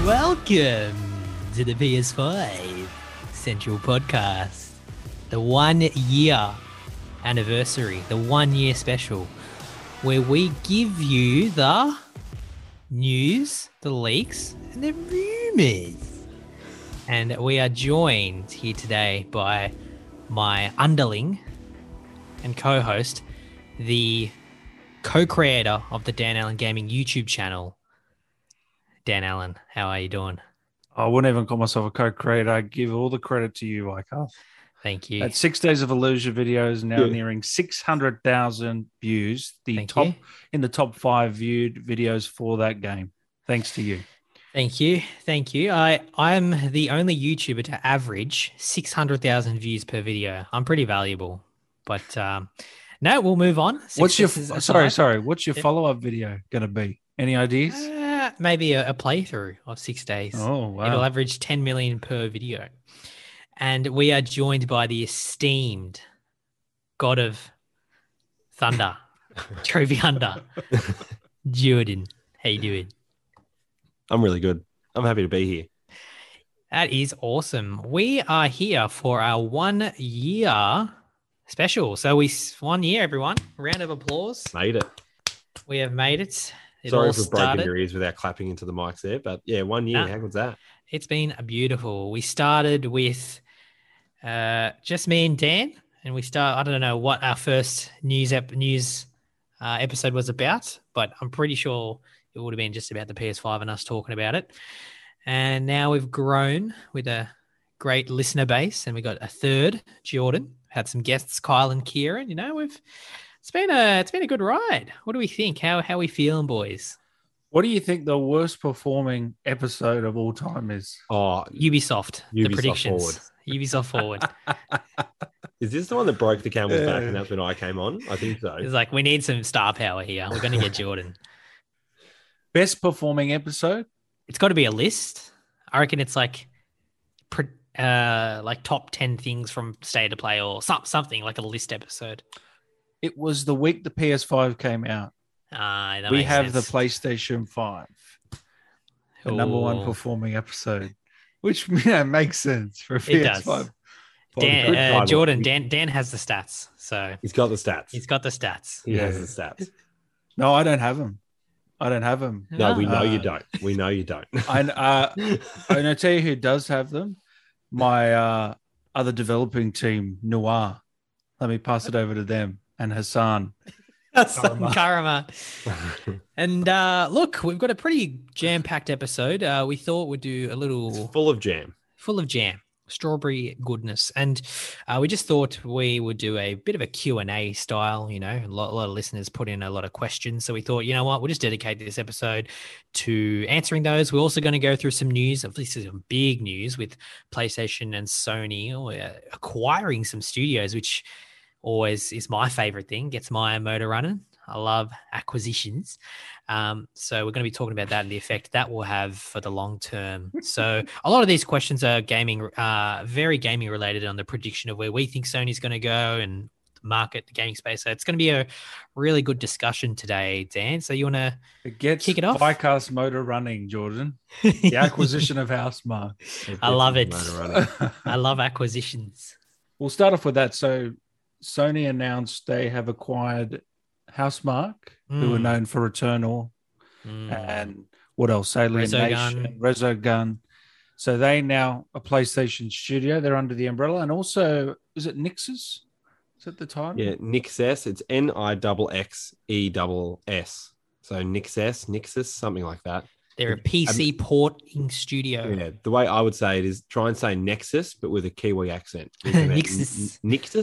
Welcome to the PS5 Central Podcast, the 1 year anniversary, the 1 year special, where we give you the news, the leaks, and the rumors. And we are joined here today by my underling and co-host, the co-creator of the Dan Allen Gaming YouTube channel, Dan Allen. How are you doing? I wouldn't even call myself a co-creator. I give all the credit to you, Wyckoff. Thank you. That 6 Days of Illusion video is now nearing 600,000 views. In the top 5 viewed videos for that game. Thanks to you. Thank you. I'm the only YouTuber to average 600,000 views per video. I'm pretty valuable, but no, we'll move on. What's your follow-up video going to be? Any ideas? Maybe a playthrough of 6 days. Oh, wow. It'll average 10 million per video. And we are joined by the esteemed God of Thunder, Trophy Hunter, Jordan. How you doing? I'm really good. I'm happy to be here. That is awesome. We are here for our 1 year special. So 1 year, everyone. Round of applause. Made it. We have made it. Sorry for breaking your ears without clapping into the mics there, but yeah, 1 year. How good's that? It's been beautiful. We started with just me and Dan, and I don't know what our first news episode was about, but I'm pretty sure it would have been just about the PS5 and us talking about it. And now we've grown with a great listener base, and we got a third, Jordan. Had some guests, Kyle and Kieran. It's been a good ride. What do we think? How are we feeling, boys? What do you think the worst performing episode of all time is? Oh, Ubisoft the predictions. Forward. Ubisoft Forward. Is this the one that broke the camel's back and that's when I came on? I think so. It's like, we need some star power here. We're going to get Jordan. Best performing episode? It's got to be a list. I reckon it's like top 10 things from State of Play or something like a list episode. It was the week the PS5 came out. We have the PlayStation 5, the number one performing episode, which makes sense for a PS5. Dan has the stats, so he's got the stats. He has the stats. No, I don't have them. No, we know you don't. We know you don't. And I'll tell you who does have them. My other developing team, Noir. Let me pass it over to them. And Hassan Karama. And look, we've got a pretty jam-packed episode. We thought we'd do a little... It's full of jam. Strawberry goodness. And we just thought we would do a bit of a Q&A style. A lot of listeners put in a lot of questions. So we thought, you know what, we'll just dedicate this episode to answering those. We're also going to go through some news. This is some big news with PlayStation and Sony acquiring some studios, which... always is my favorite thing, gets my motor running. I love acquisitions. So we're going to be talking about that and the effect that will have for the long term. So a lot of these questions are very gaming related on the prediction of where we think Sony's going to go and the market, the gaming space. So it's going to be a really good discussion today, Dan. So you want to kick it off? Vicast motor running, Jordan. The acquisition of Housemarque. I love it. I love acquisitions. We'll start off with that. So Sony announced they have acquired Housemarque, who were known for Returnal and what else? Alien Nation, Resogun. So they now a PlayStation studio. They're under the umbrella. And also, is it Nixxes? Is that the title? Yeah, Nixxes. It's Nixxes. So Nixxes, something like that. They're a PC porting studio. Yeah, the way I would say it is try and say Nexus, but with a Kiwi accent. Nixxes.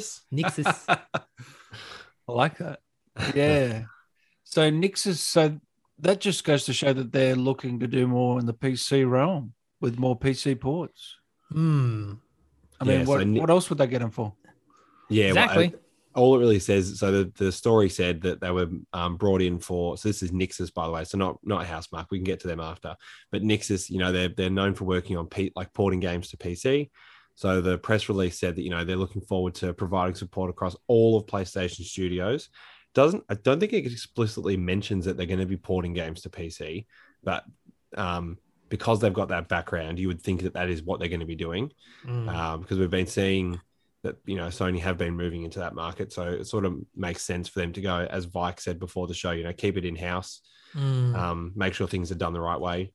I like that. Yeah. So Nixxes, so that just goes to show that they're looking to do more in the PC realm with more PC ports. I mean, what else would they get them for? Yeah, exactly. All it really says, so the story said that they were brought in for, so this is Nixxes, by the way, so not Housemarque, we can get to them after, but Nixxes, they're known for working on porting games to PC. So the press release said that, they're looking forward to providing support across all of PlayStation Studios. I don't think it explicitly mentions that they're going to be porting games to PC, but because they've got that background, you would think that is what they're going to be doing. Because we've been seeing that, you know, Sony have been moving into that market. So it sort of makes sense for them to go, as Vike said before the show, you know, keep it in-house, make sure things are done the right way.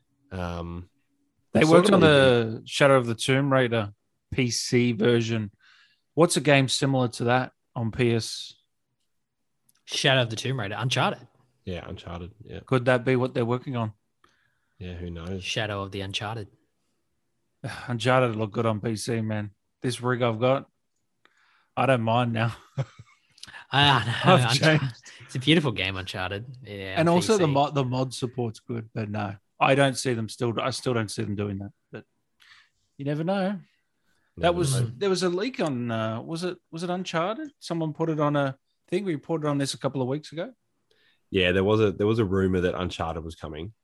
They worked on the Shadow of the Tomb Raider PC version. What's a game similar to that on PS? Shadow of the Tomb Raider, Uncharted. Yeah, Uncharted. Yeah. Could that be what they're working on? Yeah, who knows? Shadow of the Uncharted. Uncharted look good on PC, man. This rig I've got, I don't mind now. It's a beautiful game, Uncharted. Yeah, and also PC. the mod support's good, but no, I don't see them still. I still don't see them doing that. But you never know. There was a leak on. Was it Uncharted? Someone put it on a thing. We reported on this a couple of weeks ago. Yeah, there was a rumor that Uncharted was coming.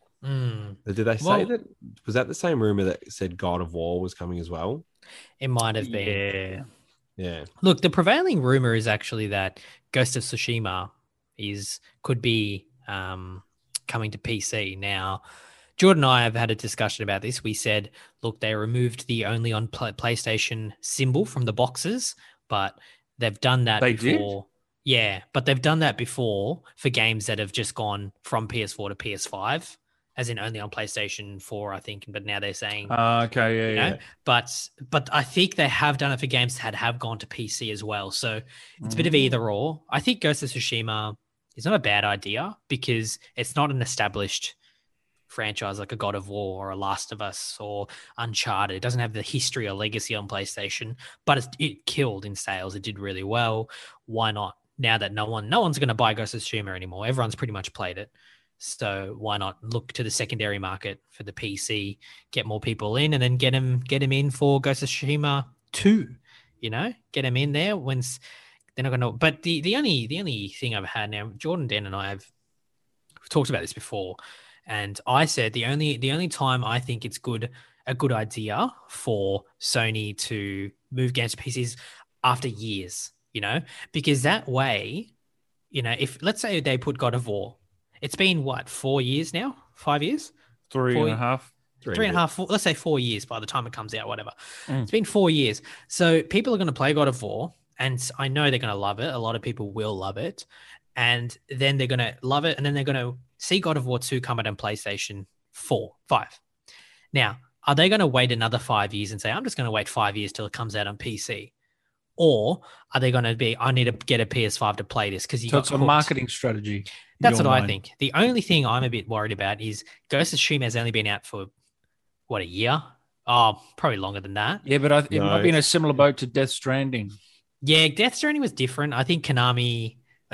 Did they say that? Was that the same rumor that said God of War was coming as well? It might have been. Yeah. Look, the prevailing rumor is actually that Ghost of Tsushima could be coming to PC. Now, Jordan and I have had a discussion about this. We said, look, they removed the only on PlayStation symbol from the boxes, but they've done that before. Did? Yeah, but they've done that before for games that have just gone from PS4 to PS5, as in only on PlayStation 4, I think. But now they're saying, okay, yeah. But I think they have done it for games that have gone to PC as well. So it's a bit of either or. I think Ghost of Tsushima is not a bad idea because it's not an established franchise like a God of War or a Last of Us or Uncharted. It doesn't have the history or legacy on PlayStation, but it killed in sales. It did really well. Why not? Now that no one's going to buy Ghost of Tsushima anymore. Everyone's pretty much played it. So why not look to the secondary market for the PC, get more people in, and then get them in for Ghost of Tsushima 2, you know, get them in there when they're not going to. But the only thing I've had now, Jordan, Dan, and I have talked about this before, and I said the only time I think it's a good idea for Sony to move games to PCs after years, you know, because that way, you know, if let's say they put God of War, it's been what, 4 years now, 5 years, 3.5, 3.5, let's say 4 years by the time it comes out, whatever. It's been 4 years. So people are going to play God of War, and I know they're going to love it. A lot of people will love it. And then they're going to love it. And then they're going to see God of War 2 come out on PlayStation 5. Now, are they going to wait another 5 years and say, I'm just going to wait 5 years till it comes out on PC? Or are they going to be, I need to get a PS5 to play this because it's a marketing strategy. That's what I think. The only thing I'm a bit worried about is Ghost of Tsushima has only been out for, what, a year? Oh, probably longer than that. Yeah, but it might be in a similar boat to Death Stranding. Yeah, Death Stranding was different. I think Kojima,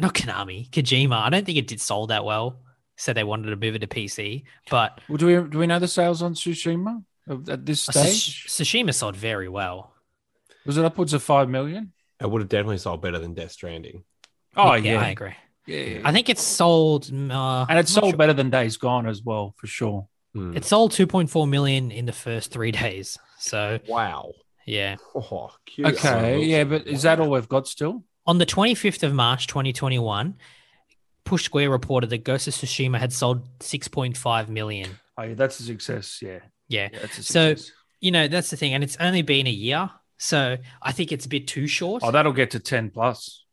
I don't think it did sold that well. So they wanted to move it to PC. But do we know the sales on Tsushima at this stage? Tsushima sold very well. Was it upwards of 5 million? It would have definitely sold better than Death Stranding. Oh, yeah. I agree. Yeah. I think it's sold... and it sold better than Days Gone as well, for sure. It sold 2.4 million in the first 3 days. So... Wow. Yeah. Oh, cute. Okay, yeah, but is that all we've got still? On the 25th of March, 2021, Push Square reported that Ghost of Tsushima had sold 6.5 million. Oh, yeah, that's a success, yeah. Yeah. That's a success. So, you know, that's the thing. And it's only been a year. So I think it's a bit too short. Oh, that'll get to 10 plus.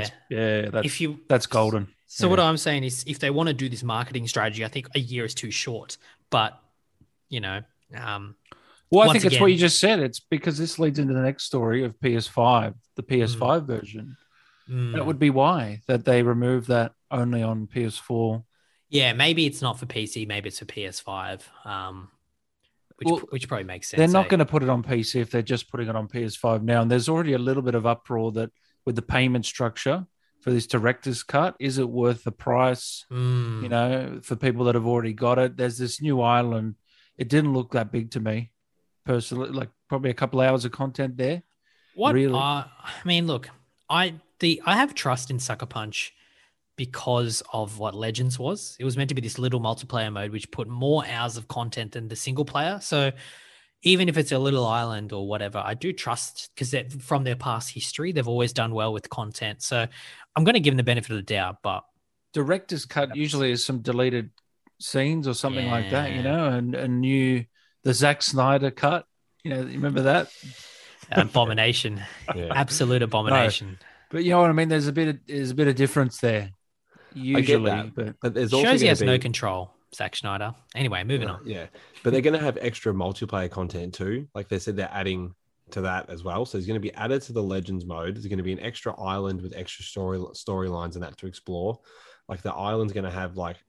That's golden. So what I'm saying is if they want to do this marketing strategy, I think a year is too short. But, you know... well, I think it's what you just said. It's because this leads into the next story of PS5, the PS5 version. That would be why that they removed that only on PS4. Yeah, maybe it's not for PC. Maybe it's for PS5. Which probably makes sense. They're not going to put it on PC if they're just putting it on PS5 now. And there's already a little bit of uproar that with the payment structure for this director's cut, is it worth the price? You know, for people that have already got it. There's this new island. It didn't look that big to me, personally. Like probably a couple hours of content there. What? Really? I mean, look, I have trust in Sucker Punch because of what Legends was. It was meant to be this little multiplayer mode, which put more hours of content than the single player. So even if it's a little island or whatever, I do trust because from their past history, they've always done well with content. So I'm going to give them the benefit of the doubt, but director's cut usually is some deleted scenes or something like that, and new the Zack Snyder cut. You remember that? Abomination. Absolute abomination. No, but you know what I mean? There's a bit of difference there. Usually, I get that, but there's also shows he has no control, Zack Snyder. Anyway, moving on. Yeah, but they're going to have extra multiplayer content too. Like they said, they're adding to that as well. So there's going to be added to the Legends mode. There's going to be an extra island with extra storylines and that to explore. Like the island's going to have like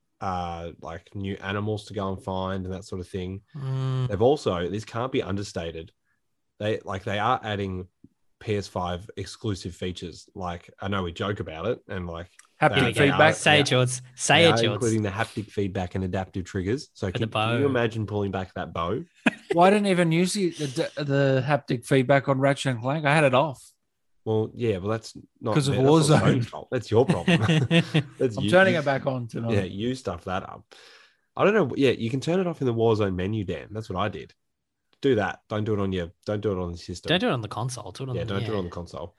new animals to go and find and that sort of thing. They've also, this can't be understated, they are adding PS5 exclusive features. Like I know we joke about it and like haptic feedback. Say it, George. Say it, George. Including the haptic feedback and adaptive triggers. So can you imagine pulling back that bow? Well, I didn't even use the haptic feedback on Ratchet and Clank. I had it off. Well, yeah, well, that's not because of Warzone. That's your problem. I'm turning it back on tonight. Yeah, you stuff that up. I don't know. Yeah, you can turn it off in the Warzone menu, Dan. That's what I did. Do that. Don't do it on the system. Don't do it on the console. Do it on the console.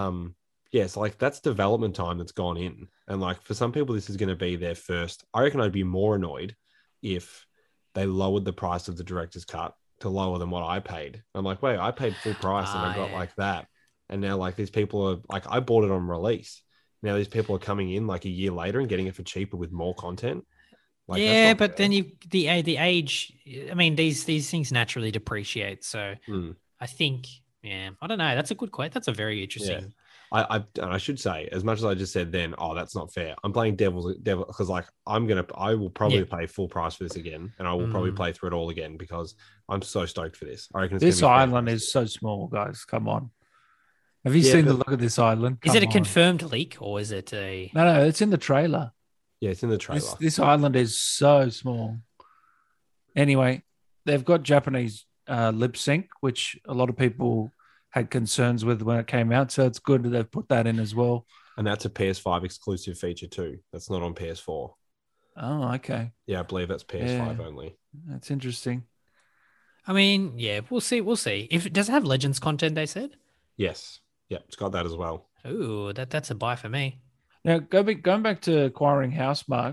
So like that's development time that's gone in. And like for some people, this is going to be their first. I reckon I'd be more annoyed if they lowered the price of the director's cut to lower than what I paid. I'm like, wait, I paid full price and I got like that. And now like these people are like, I bought it on release. Now these people are coming in like a year later and getting it for cheaper with more content. Like, yeah, but fair. Then the age. I mean, these things naturally depreciate. So I think, I don't know. That's a good question. That's a very interesting. Yeah. I should say, as much as I just said then, that's not fair. I'm playing devil because like I will probably pay full price for this again, and I will probably play through it all again because I'm so stoked for this. I reckon this island is so small, guys. Come on. Have you seen the look of this island? Is it a confirmed leak or is it a? No, it's in the trailer. Yeah, it's in the trailer. This island is so small. Anyway, they've got Japanese lip sync, which a lot of people had concerns with when it came out. So it's good that they've put that in as well. And that's a PS5 exclusive feature too. That's not on PS4. Oh, okay. Yeah, I believe that's PS5 only. That's interesting. I mean, yeah, we'll see. Does it have Legends content, they said? Yes. Yeah, it's got that as well. Ooh, that's a buy for me. Now, going back to acquiring Housemarque,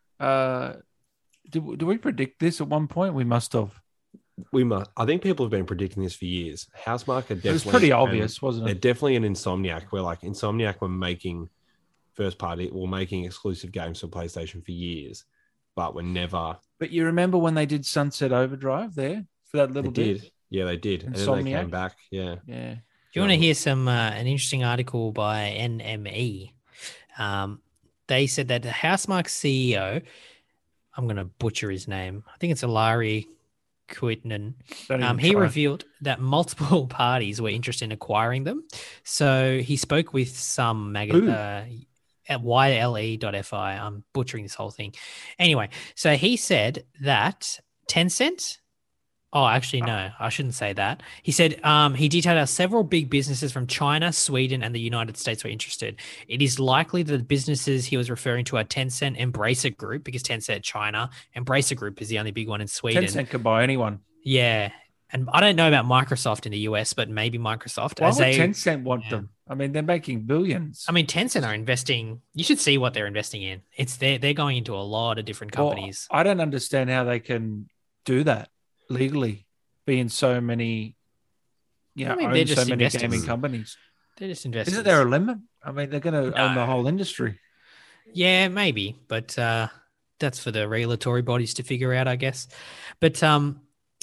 do we predict this at one point? We must have. We must. I think people have been predicting this for years. Housemarque are definitely. It was pretty obvious, wasn't it? They're definitely an Insomniac. Where like Insomniac were making making exclusive games for PlayStation for years, but were never. But you remember when they did Sunset Overdrive there for that little bit? Yeah, they did. Insomniac. And then they came back. Yeah. Yeah. Do you want to hear some an interesting article by NME? They said that the Housemarque CEO, I'm going to butcher his name. I think it's Ilari Kuitinen. He revealed that multiple parties were interested in acquiring them. So he spoke with some at yle.fi. I'm butchering this whole thing. Anyway, so he said that Tencent. Oh, actually, no, I shouldn't say that. He said he detailed how several big businesses from China, Sweden, and the United States were interested. It is likely that the businesses he was referring to are Tencent, Embracer Group, because Tencent China, Embracer Group is the only big one in Sweden. Tencent could buy anyone. Yeah. And I don't know about Microsoft in the US, but maybe Microsoft. Why would Tencent want them? I mean, they're making billions. I mean, Tencent are investing. You should see what they're investing in. They're going into a lot of different companies. Well, I don't understand how they can do that legally, being so many, own so many gaming companies. They're just investors. Isn't there a limit? I mean, they're going to own the whole industry. Yeah, maybe, but that's for the regulatory bodies to figure out, I guess. But so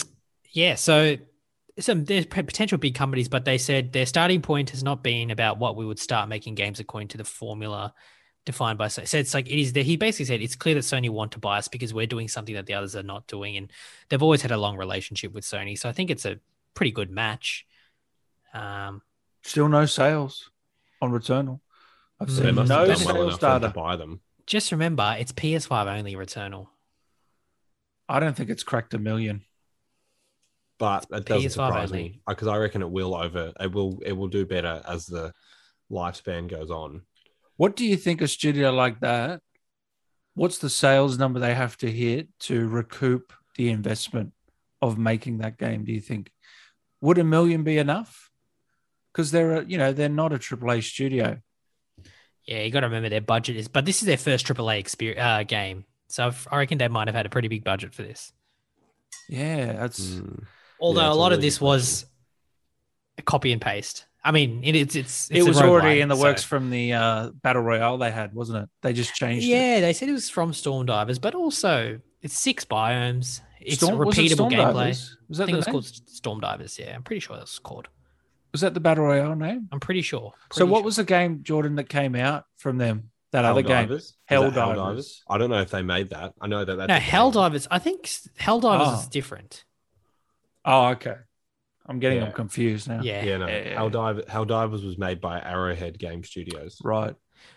there's potential big companies, but they said their starting point has not been about what we would start making games according to the formula defined by Sony. So it's like he basically said it's clear that Sony want to buy us because we're doing something that the others are not doing, and they've always had a long relationship with Sony. So I think it's a pretty good match. Still no sales on Returnal. I've seen no sales data to buy them. Just remember, it's PS5 only Returnal. I don't think it's cracked 1 million. But it doesn't surprise me because I reckon it will do better as the lifespan goes on. What do you think a studio like that, what's the sales number they have to hit to recoup the investment of making that game, do you think? Would 1 million be enough? Because they're not a AAA studio. Yeah, you got to remember their budget but this is their first AAA game. So I reckon they might have had a pretty big budget for this. Yeah, that's. Although a lot of this was a copy and paste. I mean, it was already in the works from the Battle Royale they had, wasn't it? They just changed it. Yeah, they said it was from Stormdivers, but also it's 6 biomes. It's repeatable gameplay. Was that I think it was called Stormdivers. Yeah, I'm pretty sure that's called. Was that the Battle Royale name? I'm pretty sure. What was the game, Jordan, that came out from them? That other game? Helldivers. I don't know if they made that. I know that. No, Helldivers. I think Helldivers is different. Oh, okay. I'm getting them confused now. Yeah. Yeah, no. Helldivers was made by Arrowhead Game Studios. Right.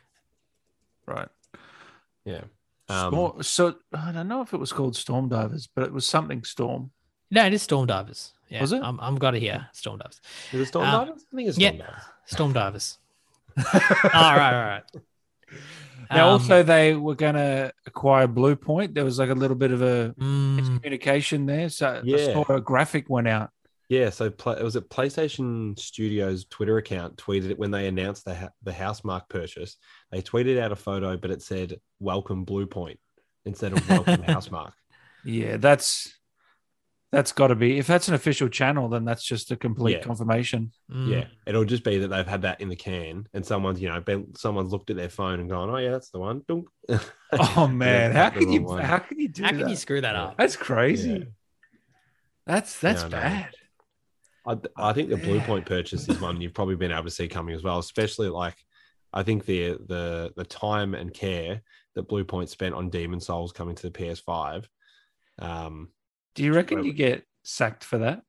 Yeah. So I don't know if it was called Stormdivers, but it was something Storm. No, it is Stormdivers. Yeah. Was it? I'm got it here. Stormdivers. Is it Stormdivers? I think it's Stormdivers. Stormdivers. All right. Now, also, they were going to acquire Blue Point. There was like a little bit of a miscommunication there. So I saw a graphic went out. Yeah, so it was at PlayStation Studios' Twitter account tweeted it when they announced the Housemarque purchase. They tweeted out a photo, but it said "Welcome Blue Point" instead of "Welcome Housemarque." Yeah, that's got to be. If that's an official channel, then that's just a complete confirmation. Yeah, it'll just be that they've had that in the can, and someone's looked at their phone and gone, "Oh yeah, that's the one." Oh man, how can you do that? How can you screw that up? That's crazy. Yeah. That's bad. I think the Blue Point purchase is one you've probably been able to see coming as well, especially like I think the time and care that Blue Point spent on Demon Souls coming to the PS5. Do you reckon you get sacked for that?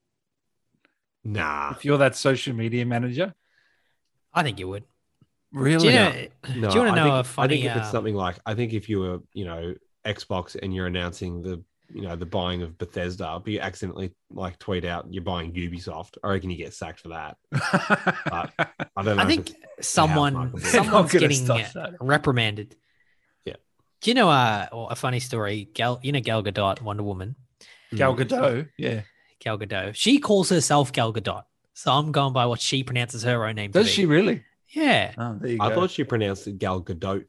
Nah. If you're that social media manager? I think you would. Really? Do you want to know a funny... I think if it's something like, I think if you were, Xbox and you're announcing the buying of Bethesda, but you accidentally like tweet out you're buying Ubisoft, I reckon you get sacked for that. But I don't know. I think someone's getting reprimanded. Yeah. Do you know a funny story? Gal Gadot, Wonder Woman. Gal Gadot, yeah. Gal Gadot. She calls herself Gal Gadot, so I'm going by what she pronounces her own name. Does she really? Yeah. Oh, there you go. I thought she pronounced it Gal Gadot.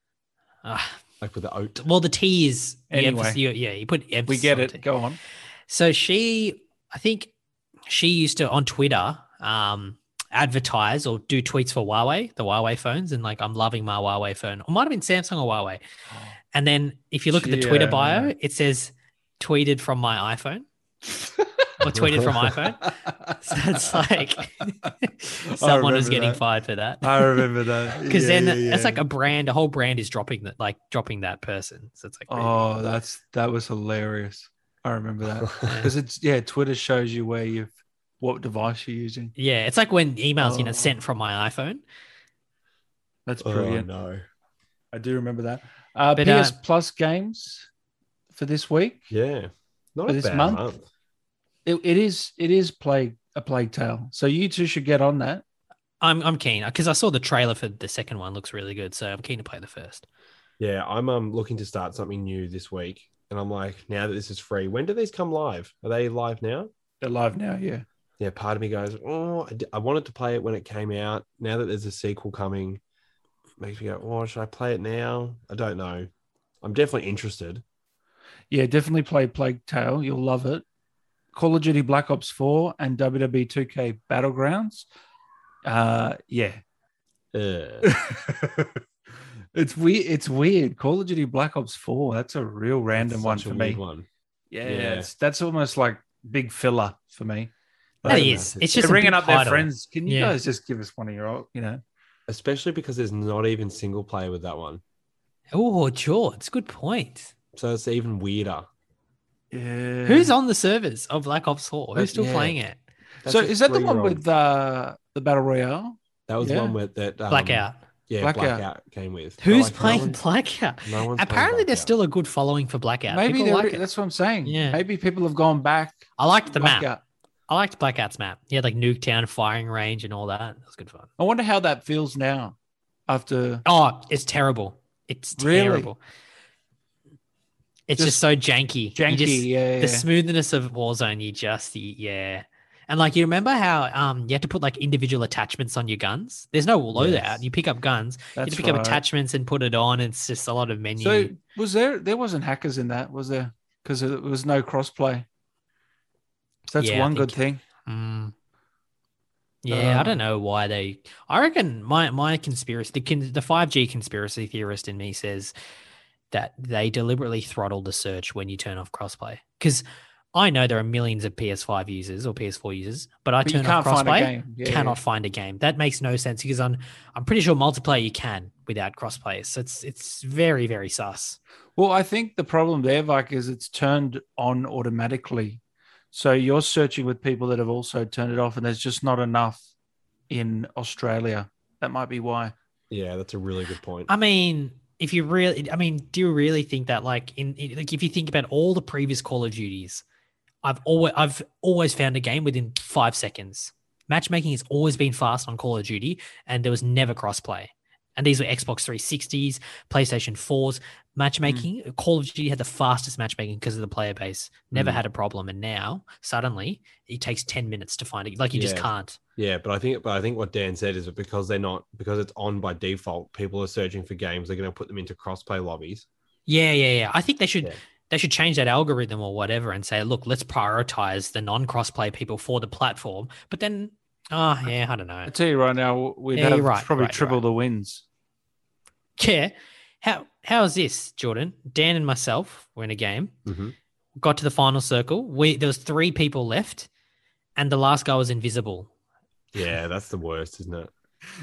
Like with the oat. Well, the T is anyway. You put emphasis. We get it. Go on. So I think she used to on Twitter advertise or do tweets for Huawei, the Huawei phones, and like I'm loving my Huawei phone. It might have been Samsung or Huawei. And then if you look at the Twitter bio, it says tweeted from my iPhone. Or tweeted from iPhone. So it's like someone is getting fired for that. I remember that. Because that's like a whole brand is dropping that person. So it's like, that was hilarious. I remember that. Because Twitter shows you what device you're using. Yeah, it's like when emails, sent from my iPhone. That's brilliant. Oh, no. I do remember that. PS Plus games for this week. Yeah. Not this month. It is a Plague Tale. So you two should get on that. I'm keen because I saw the trailer for the second one. Looks really good. So I'm keen to play the first. Yeah, I'm looking to start something new this week. And I'm like, now that this is free, when do these come live? Are they live now? They're live now, yeah. Yeah, part of me goes, I wanted to play it when it came out. Now that there's a sequel coming, makes me go, should I play it now? I don't know. I'm definitely interested. Yeah, definitely play Plague Tale. You'll love it. Call of Duty Black Ops 4 and WWE 2K Battlegrounds. Yeah. It's weird. Call of Duty Black Ops 4. That's a real random one for me. Yeah. That's almost like big filler for me. That is. It's just ringing up their friends. Can you guys just give us one of your, Especially because there's not even single player with that one. Oh, sure. It's a good point. So it's even weirder. Yeah. Who's on the servers of Black Ops 4? Who's still playing it? So is that the one with the Battle Royale? That was the one with that Blackout. Yeah, Blackout came with. Who's playing Blackout? Apparently, there's still a good following for Blackout. Maybe that's what I'm saying. Yeah. Maybe people have gone back. I liked the map. I liked Blackout's map. He had like Nuketown firing range and all that. It was good fun. I wonder how that feels now after. Oh, it's terrible. It's terrible. It's just so janky. The smoothness of Warzone, And like, you remember how you had to put like individual attachments on your guns? There's no loadout. Yes. You pick up guns, you have That's to pick up right. attachments and put it on. It's just a lot of menu. So was there wasn't hackers in that, was there? Because there was no crossplay. So that's one good thing. Yeah, I don't know why they. I reckon my conspiracy, the 5G conspiracy theorist in me says that they deliberately throttle the search when you turn off crossplay. Because I know there are millions of PS5 users or PS4 users, but I turn off crossplay, cannot find a game. That makes no sense because I'm pretty sure multiplayer you can without crossplay. So it's very, very sus. Well, I think the problem there, Vike, is it's turned on automatically. So you're searching with people that have also turned it off, and there's just not enough in Australia. That might be why. Yeah, that's a really good point. I mean, do you really think that like if you think about all the previous Call of Duties, I've always found a game within 5 seconds. Matchmaking has always been fast on Call of Duty, and there was never crossplay. And these were Xbox 360s, PlayStation 4s. Matchmaking, Call of Duty had the fastest matchmaking because of the player base. Never had a problem. And now, suddenly, it takes 10 minutes to find it. Like, you just can't. Yeah, but I think what Dan said is that because it's on by default, people are searching for games, they're going to put them into crossplay lobbies. Yeah. I think they should change that algorithm or whatever and say, look, let's prioritize the non-crossplay people for the platform. But then, I don't know. I tell you right now, we'd have probably triple the wins. Yeah. How is this, Jordan? Dan and myself were in a game. Mm-hmm. Got to the final circle. There was 3 people left, and the last guy was invisible. Yeah, that's the worst, isn't it?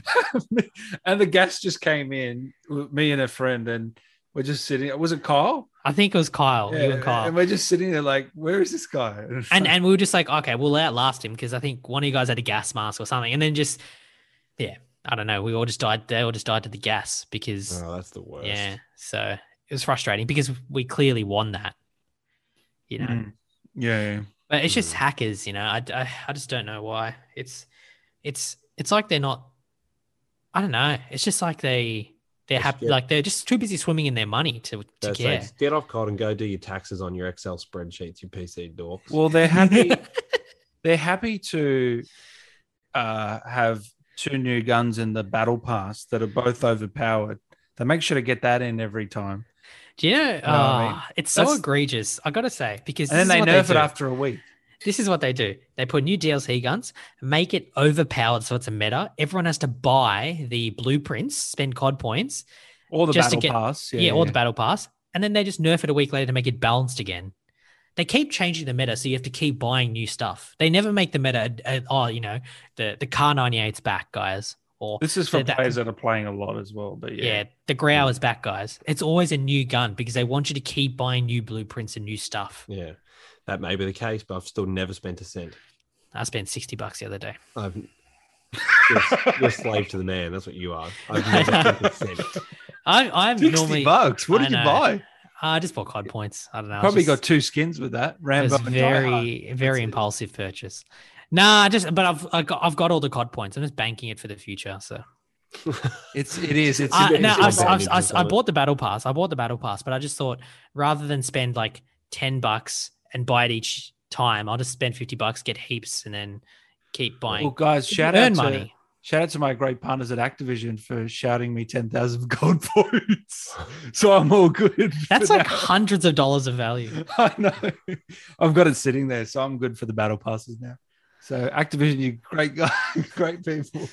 And the gas just came in, me and a friend, and we're just sitting. Was it Kyle? I think it was Kyle. Yeah, you and Kyle. And we're just sitting there like, where is this guy? And we were just like, okay, we'll outlast him because I think one of you guys had a gas mask or something. And then I don't know. We all just died. They all just died to the gas because. Oh, that's the worst. Yeah. So it was frustrating because we clearly won that. You know. Yeah. But it's just hackers. You know. I just don't know why. It's like they're not. I don't know. It's just like they're happy. Like they're just too busy swimming in their money to care. Like, get off COD and go do your taxes on your Excel spreadsheets, you PC dorks. Well, they're happy. They're happy to have 2 new guns in the battle pass that are both overpowered. They make sure to get that in every time. Do you know? It's so egregious. I got to say, because and then they nerf it after a week. This is what they do. They put new DLC guns, make it overpowered so it's a meta. Everyone has to buy the blueprints, spend COD points. Or the battle pass. Or the battle pass. And then they just nerf it a week later to make it balanced again. They keep changing the meta, so you have to keep buying new stuff. They never make the meta, the Car 98's back, guys. Or this is for players that are playing a lot as well. But yeah, the Grau is back, guys. It's always a new gun because they want you to keep buying new blueprints and new stuff. Yeah. That may be the case, but I've still never spent a cent. I spent $60 the other day. You're a slave to the man. That's what you are. I've never spent a cent. I'm normally $60. What did you buy? I just bought COD points. I don't know. Probably got 2 skins with that. Rambo and very impulsive purchase. Nah, but I've got all the COD points. I'm just banking it for the future. So it is. I bought the battle pass. But I just thought rather than spend like $10 and buy it each time, I'll just spend $50, get heaps, and then keep buying. Well, guys, shout out to my great partners at Activision for shouting me 10,000 gold points. So I'm all good. That's like hundreds of dollars of value. I know. I've got it sitting there, so I'm good for the battle passes now. So Activision, you great guys, great people.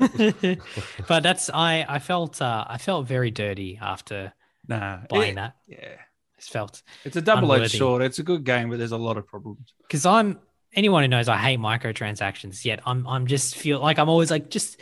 But I felt very dirty after buying that. Yeah. It's a double-edged sword. It's a good game, but there's a lot of problems. Because anyone who knows I hate microtransactions, yet I'm just feel like I'm always like just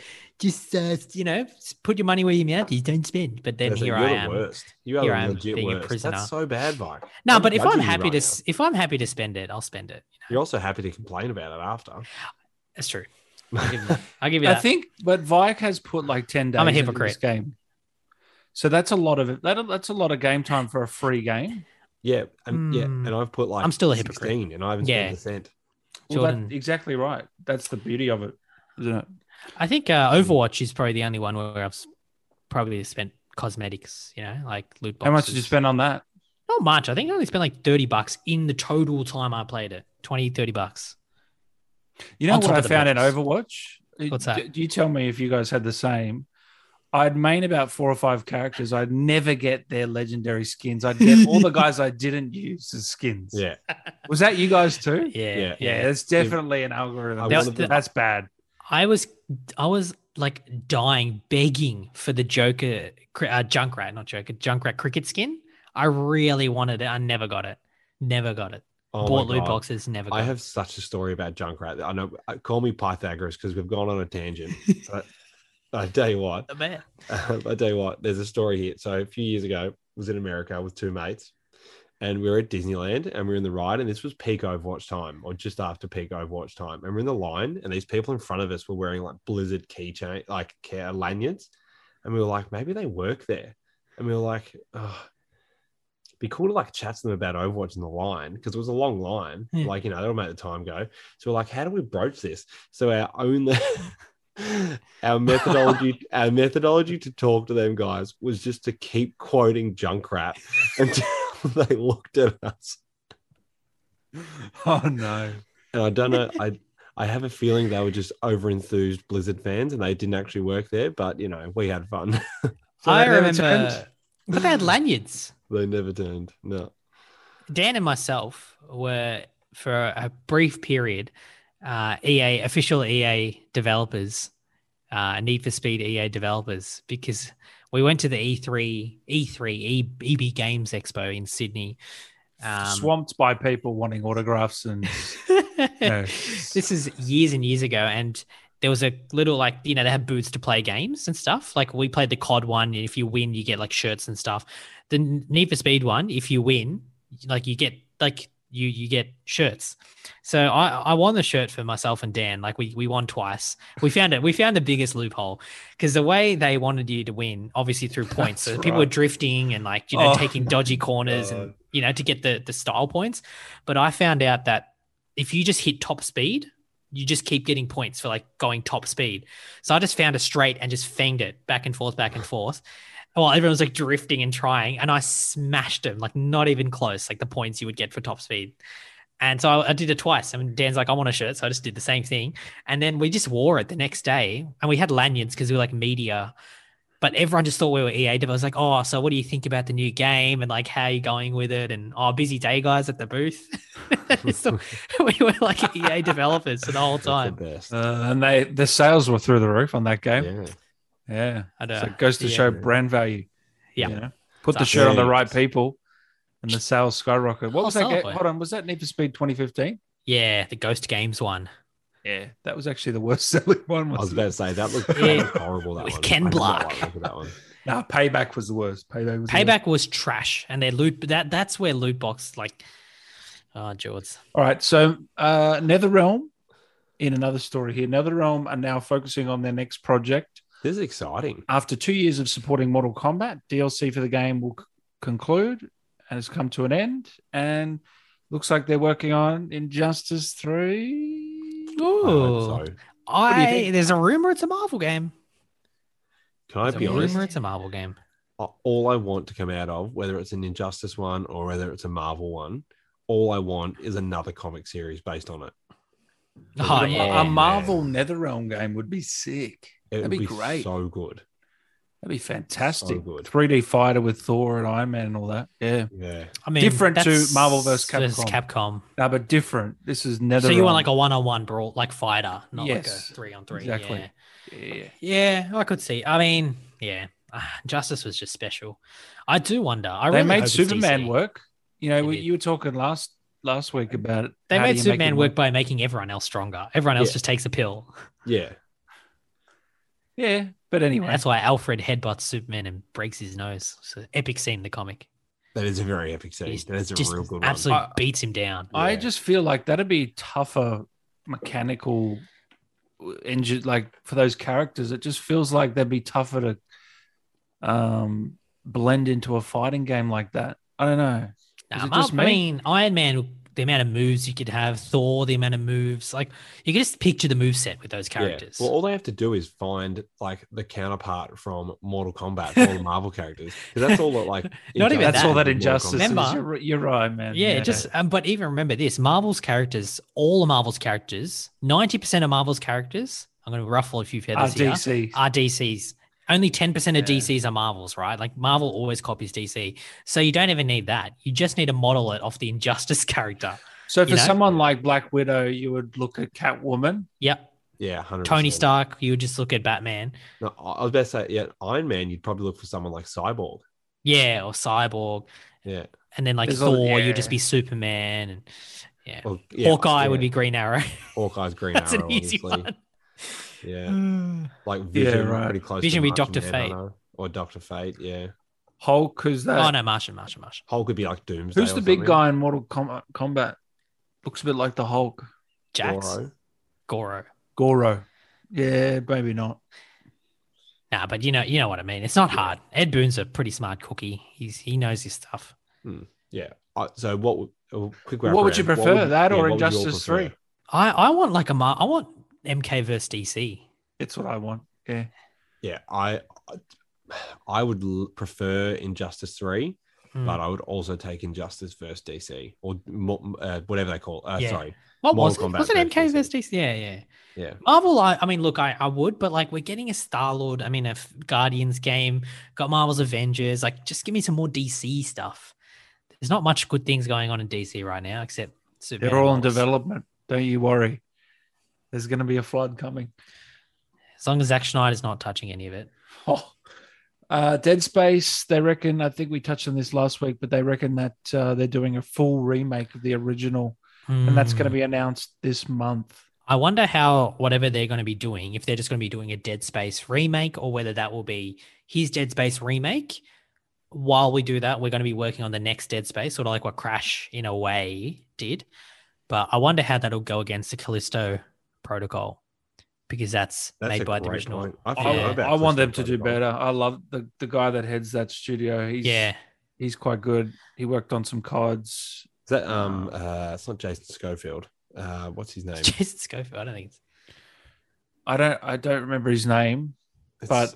put your money where your mouth is, don't spend. But then here I am. Worst. You are legit being worst. A prisoner. That's so bad, Mike. No, but if I'm happy to spend it, I'll spend it. You're also happy to complain about it after. That's true. I'll give you that. I think, but Vike has put like 10 days I'm a into hypocrite. this game. So that's a lot of it. That's a lot of game time for a free game. Yeah, and I've put like I'm still a hypocrite, and I haven't spent a cent. Well, that's exactly right. That's the beauty of it, isn't it? I think Overwatch is probably the only one where I've probably spent cosmetics. Like loot boxes. How much did you spend on that? Not much. I think I only spent like $30 in the total time I played it. $20, $30. You know On what top I of the found in bridges. Overwatch? What's that? Do you tell me if you guys had the same? I'd main about 4 or 5 characters. I'd never get their legendary skins. I'd get all the guys I didn't use as skins. Yeah. Was that you guys too? Yeah. Yeah, it's definitely an algorithm. That's bad. I was like dying, begging for the Junkrat cricket skin. I really wanted it. I never got it. Oh Bought my loot God. boxes, never got I it. have such a story about Junkrat. I know. Call me Pythagoras because we've gone on a tangent. But I tell you what. The man. I tell you what. There's a story here. So a few years ago, I was in America with 2 mates, and we were at Disneyland, and we were in the ride, and this was peak Overwatch time, or just after peak Overwatch time, and we're in the line, and these people in front of us were wearing like Blizzard keychain, like lanyards, and we were like, maybe they work there, and we were like, oh. Be cool to like chat to them about Overwatch in the line because it was a long line. Yeah. Like, that'll make the time go. So we're like, how do we broach this? So our methodology to talk to them guys was just to keep quoting Junkrat until they looked at us. Oh no. And I don't know. I have a feeling they were just over-enthused Blizzard fans and they didn't actually work there, but we had fun. So I remember they had lanyards. They never turned. No. Dan and myself were, for a brief period, official EA developers, Need for Speed EA developers, because we went to the EB Games Expo in Sydney. Swamped by people wanting autographs and This is years and years ago, and there was a little they had booths to play games and stuff. Like we played the COD one, and if you win, you get like shirts and stuff. The Need for Speed one, if you win, you get you get shirts. So I won the shirt for myself and Dan. Like we won twice. We found the biggest loophole because the way they wanted you to win, obviously through points. So people were drifting and taking dodgy corners and to get the style points. But I found out that if you just hit top speed, you just keep getting points for like going top speed. So I just found a straight and just fanged it back and forth. Well, everyone was like drifting and trying, and I smashed him, like not even close, like the points you would get for top speed. And so I did it twice. I mean, Dan's like, I want a shirt. So I just did the same thing. And then we just wore it the next day. And we had lanyards because we were like media. But everyone just thought we were EA developers. Like, oh, so what do you think about the new game? And like, how are you going with it? And busy day, guys, at the booth. So we were like EA developers the whole time. The best. And the sales were through the roof on that game. Yeah. So it goes to show brand value. Yeah. Put the shirt on the right people and the sales skyrocket. What was that game? Hold on. Was that Need for Speed 2015? Yeah, the Ghost Games one. Yeah, that was actually the worst selling one. I was about to say that looked horrible. That with one. Ken Block. That one. No, Payback was the worst. Payback was trash, and their loot that's where loot box George. All right, so NetherRealm, in another story here, NetherRealm are now focusing on their next project. This is exciting. After 2 years of supporting Mortal Kombat, DLC for the game will conclude and has come to an end, and looks like they're working on Injustice 3. Ooh, there's a rumor it's a Marvel game. Can I be honest? Rumor it's a Marvel game. All I want to come out of, whether it's an Injustice one or whether it's a Marvel one, all I want is another comic series based on it. A Marvel NetherRealm game would be sick. That'd be great. So good. That'd be fantastic. So good. 3D fighter with Thor and Iron Man and all that. Yeah. I mean, different to Marvel vs. Capcom. No, but different. This is NetherRealm. So you want like a one-on-one brawl, like fighter, not like a 3-on-3. Exactly. Yeah, I could see. I mean, Justice was just special. I do wonder. They made Superman work. You were talking last week about it. They made Superman work by making everyone else stronger. Everyone else just takes a pill. Yeah. Yeah, but anyway. That's why Alfred headbutts Superman and breaks his nose. It's an epic scene in the comic. That is a very epic scene. That is a real good one. Absolutely beats him down. I just feel like that'd be tougher mechanical engine, like for those characters. It just feels like they'd be tougher to blend into a fighting game like that. I don't know. I mean, Iron Man the amount of moves you could have, Thor, the amount of moves. Like you can just picture the move set with those characters. Yeah. Well, all they have to do is find like the counterpart from Mortal Kombat for all the Marvel characters, because that's all that like. Not even that's all that Mortal Injustice is. Remember- You're right, man. Yeah, just but even remember this: Marvel's characters, all of Marvel's characters, 90% of Marvel's characters. I'm going to ruffle a few feathers here. Are DCs. Only 10% of DCs are Marvels, right? Like Marvel always copies DC, so you don't even need that. You just need to model it off the Injustice character. So for someone like Black Widow, you would look at Catwoman. Yep. Yeah, 100%. Tony Stark, you would just look at Batman. No, I was about to say, yeah, Iron Man. You'd probably look for someone like Cyborg. Yeah, or Cyborg. Yeah. And then like Thor, you'd just be Superman, and Hawkeye would be Green Arrow. Hawkeye's Green That's Arrow, an easy obviously. one. Yeah, like Vision, pretty close. Vision to would be Dr. Manhunter, Fate or Dr. Fate. Yeah, Hulk, who's that? Oh no, Martian. Hulk could be like Doomsday. Who's the big guy in Mortal Kombat? Looks a bit like the Hulk. Jax. Goro. Yeah, maybe not. Nah, but you know what I mean. It's not hard. Ed Boon's a pretty smart cookie. He knows his stuff. Yeah. So what? Quick. What would you prefer, that or Injustice 3? I want like I want MK versus DC. It's what I want. Yeah. Yeah. I would prefer Injustice 3, but I would also take Injustice versus DC or whatever they call it. Sorry. What was it? Was it MK versus DC? Yeah. Marvel, I mean, look, I would, but like we're getting a Star-Lord, a Guardians game, got Marvel's Avengers. Like just give me some more DC stuff. There's not much good things going on in DC right now, except Superman. They're all in development. Don't you worry. There's going to be a flood coming. As long as Zack Snyder's not touching any of it. Dead Space, they reckon, I think we touched on this last week, but they reckon that they're doing a full remake of the original, and that's going to be announced this month. I wonder how whatever they're going to be doing, if they're just going to be doing a Dead Space remake or whether that will be his Dead Space remake. While we do that, we're going to be working on the next Dead Space, sort of like what Crash in a way did. But I wonder how that'll go against the Callisto Protocol, because that's made by the original. I want them to do better. I love the guy that heads that studio. He's quite good. He worked on some CODs. Is that it's not Jason Schofield. What's his name? Jason Schofield. I don't think it's. I don't remember his name, but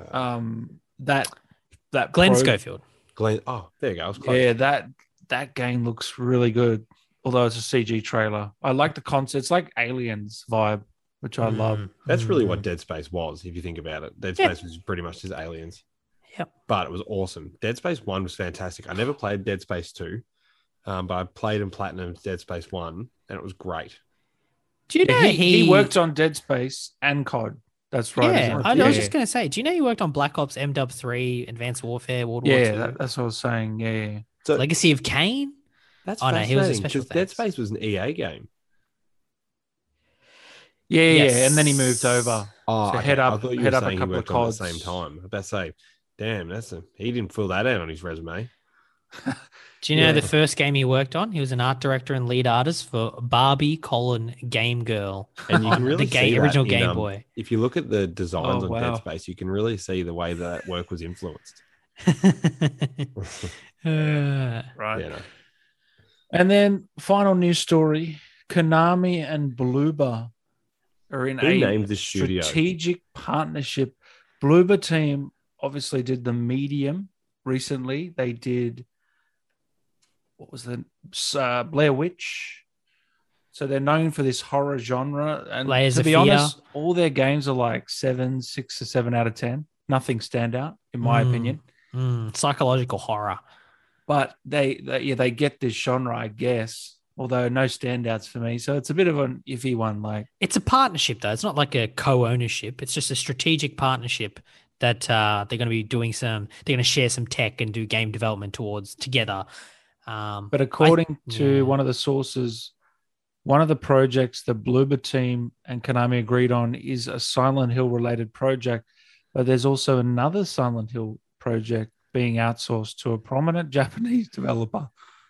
that Glenn Schofield. Glenn. Oh, there you go. I was close. Yeah, that game looks really good. Although it's a CG trailer, I like the concept. It's like Aliens vibe, which I love. That's really what Dead Space was, if you think about it. Dead Space was pretty much just Aliens. Yep. But it was awesome. Dead Space 1 was fantastic. I never played Dead Space 2, but I played and platinumed Dead Space 1, and it was great. Do you know he worked on Dead Space and COD? That's right. Yeah, I was just going to say, do you know he worked on Black Ops, MW3, Advanced Warfare, World War II? Yeah, that's what I was saying. Yeah. So, Legacy of Kain? That's he was a special Dead Space was an EA game. Yeah, and then he moved over. Oh, so okay. head up I thought you head were up saying a couple he of worked on CODs at the same time. I was about to say, damn, he didn't fill that out on his resume. Do you know the first game he worked on? He was an art director and lead artist for Barbie: Game Girl, and you can really see the original that Game Boy. If you look at the designs on Dead Space, you can really see the way that work was influenced. Right. Yeah, no. And then final news story: Konami and Bloober are in named the studio? Strategic partnership. Bloober team obviously did The Medium recently. They did, what was the Blair Witch. So they're known for this horror genre. And to be honest, all their games are like 6 or 7 out of 10. Nothing stand out, in my opinion. Psychological horror. But they get this genre, I guess. Although no standouts for me. So it's a bit of an iffy one. Like, it's a partnership, though. It's not like a co-ownership. It's just a strategic partnership that they're going to be doing they're going to share some tech and do game development together. But according to one of the sources, one of the projects the Bloober team and Konami agreed on is a Silent Hill related project. But there's also another Silent Hill project being outsourced to a prominent Japanese developer.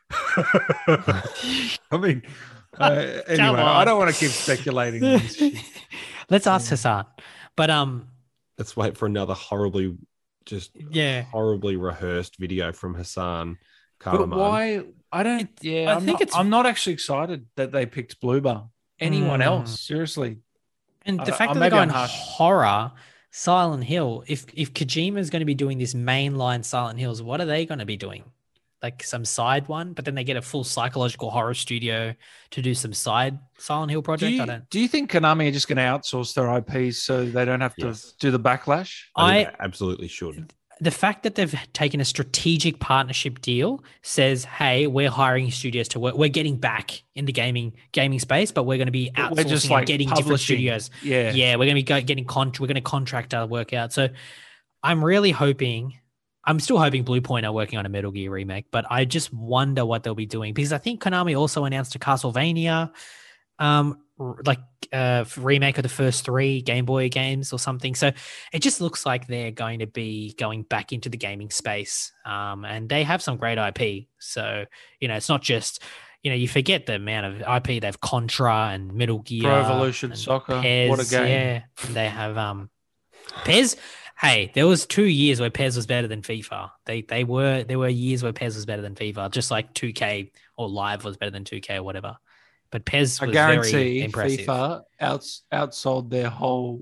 I mean, anyway, I don't want to keep speculating on this shit. Let's ask Hassan. But let's wait for another horribly rehearsed video from Hassan But why? I don't. I'm not actually excited that they picked Blue Bar. Anyone else? Seriously. And the fact that they're going horror, Silent Hill. If Kojima is going to be doing this mainline Silent Hills, what are they going to be doing? Like some side one, but then they get a full psychological horror studio to do some side Silent Hill project. Do you think Konami are just going to outsource their IPs so they don't have to do the backlash? I think they absolutely should. The fact that they've taken a strategic partnership deal says, hey, we're hiring studios to work. We're getting back in the gaming space, but we're going to be outsourcing and getting different studios. Yeah, we're going to be we're going to contract our work out. So I'm really hoping. I'm still hoping Blue Point are working on a Metal Gear remake, but I just wonder what they'll be doing because I think Konami also announced a Castlevania remake of the first 3 Game Boy games or something. So it just looks like they're going to be going back into the gaming space. And they have some great IP. So, it's not just, you forget the amount of IP. They have Contra and Metal Gear. Pro Evolution Soccer. PES, what a game. Yeah. And they have PES. Hey, there was 2 years where PES was better than FIFA. There were years where PES was better than FIFA, just like 2K or Live was better than 2K or whatever. But PES was very impressive. FIFA outsold the whole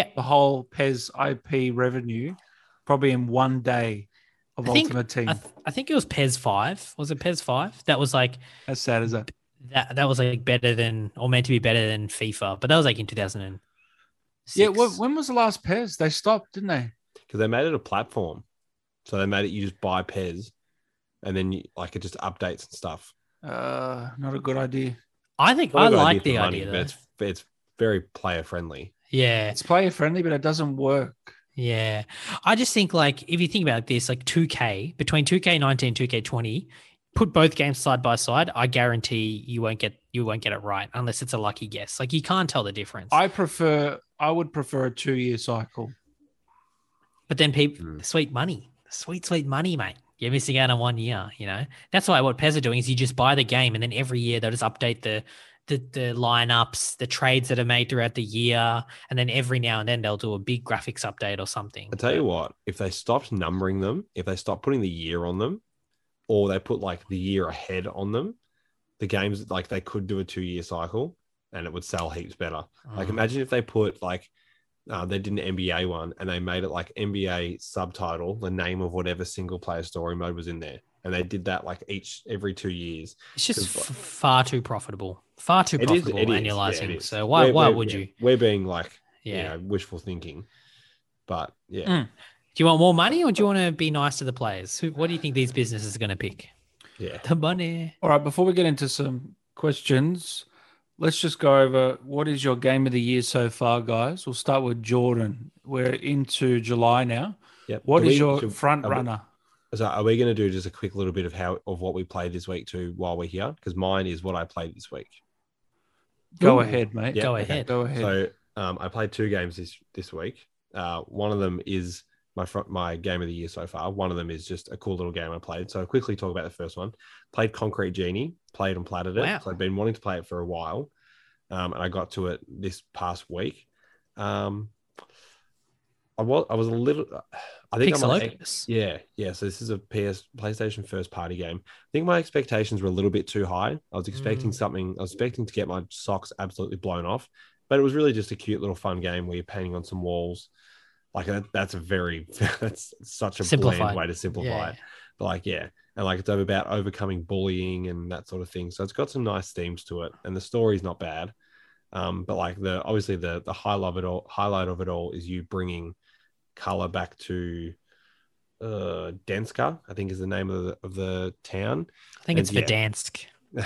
PES IP revenue probably in one day of Ultimate Team. I think it was PES 5. Was it PES 5? That was like as sad as that. That was like better than or meant to be better than FIFA, but that was like in 2006. Yeah, when was the last PES? They stopped, didn't they? Because they made it a platform. So they made it you just buy PES and then it just updates and stuff. Not a good idea. I think I like the idea, but it's very player friendly. Yeah. It's player friendly, but it doesn't work. Yeah. I just think if you think about this, 2K, between 2K19 and 2K20, put both games side by side, I guarantee you won't get it right unless it's a lucky guess. You can't tell the difference. I would prefer a 2-year cycle. But then sweet money, mate. You're missing out on 1 year, That's why what PES are doing is you just buy the game and then every year they'll just update the lineups, the trades that are made throughout the year, and then every now and then they'll do a big graphics update or something. I tell you what, if they stopped numbering them, if they stopped putting the year on them, or they put the year ahead on them, the games they could do a 2-year cycle and it would sell heaps better. Imagine if they put they did an NBA one and they made it NBA subtitle, the name of whatever single player story mode was in there. And they did that every 2 years. It's just far too profitable. Annualizing. Is. So why would you? We're being wishful thinking. But yeah. Do you want more money or do you want to be nice to the players? What do you think these businesses are going to pick? Yeah. The money. All right, before we get into some questions, let's just go over what is your game of the year so far, guys. We'll start with Jordan. We're into July now. Yep. What is your front runner? So are we going to do just a quick little bit of what we played this week too while we're here? Because mine is what I played this week. Go ahead, mate. Yep. Go ahead. So I played 2 games this week. One of them is my game of the year so far. One of them is just a cool little game I played. So I'll quickly talk about the first one. Played Concrete Genie, played and platted it. Wow. So I've been wanting to play it for a while. And I got to it this past week. I was a little, I think yeah. So this is a PlayStation first party game. I think my expectations were a little bit too high. I was expecting something. I was expecting to get my socks absolutely blown off, but it was really just a cute little fun game where you're painting on some walls. That's such a bland way to simplify it. But and it's about overcoming bullying and that sort of thing. So it's got some nice themes to it, and the story's not bad. But obviously the highlight of it all is you bringing color back to Denska, I think is the name of the town. I think it's Verdansk.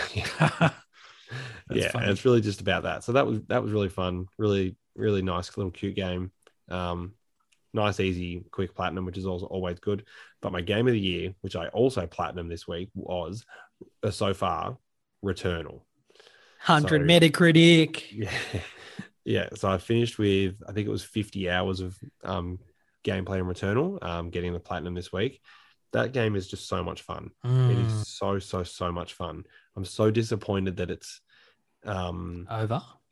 Yeah, and it's really just about that. So that was really fun, really really nice little cute game. Nice, easy, quick platinum, which is also always good. But my game of the year, which I also platinum this week, was so far Returnal. 100 Metacritic. Yeah. So I finished with, I think it was 50 hours of gameplay in Returnal, getting the platinum this week. That game is just so much fun. It is so much fun. I'm so disappointed that it's over.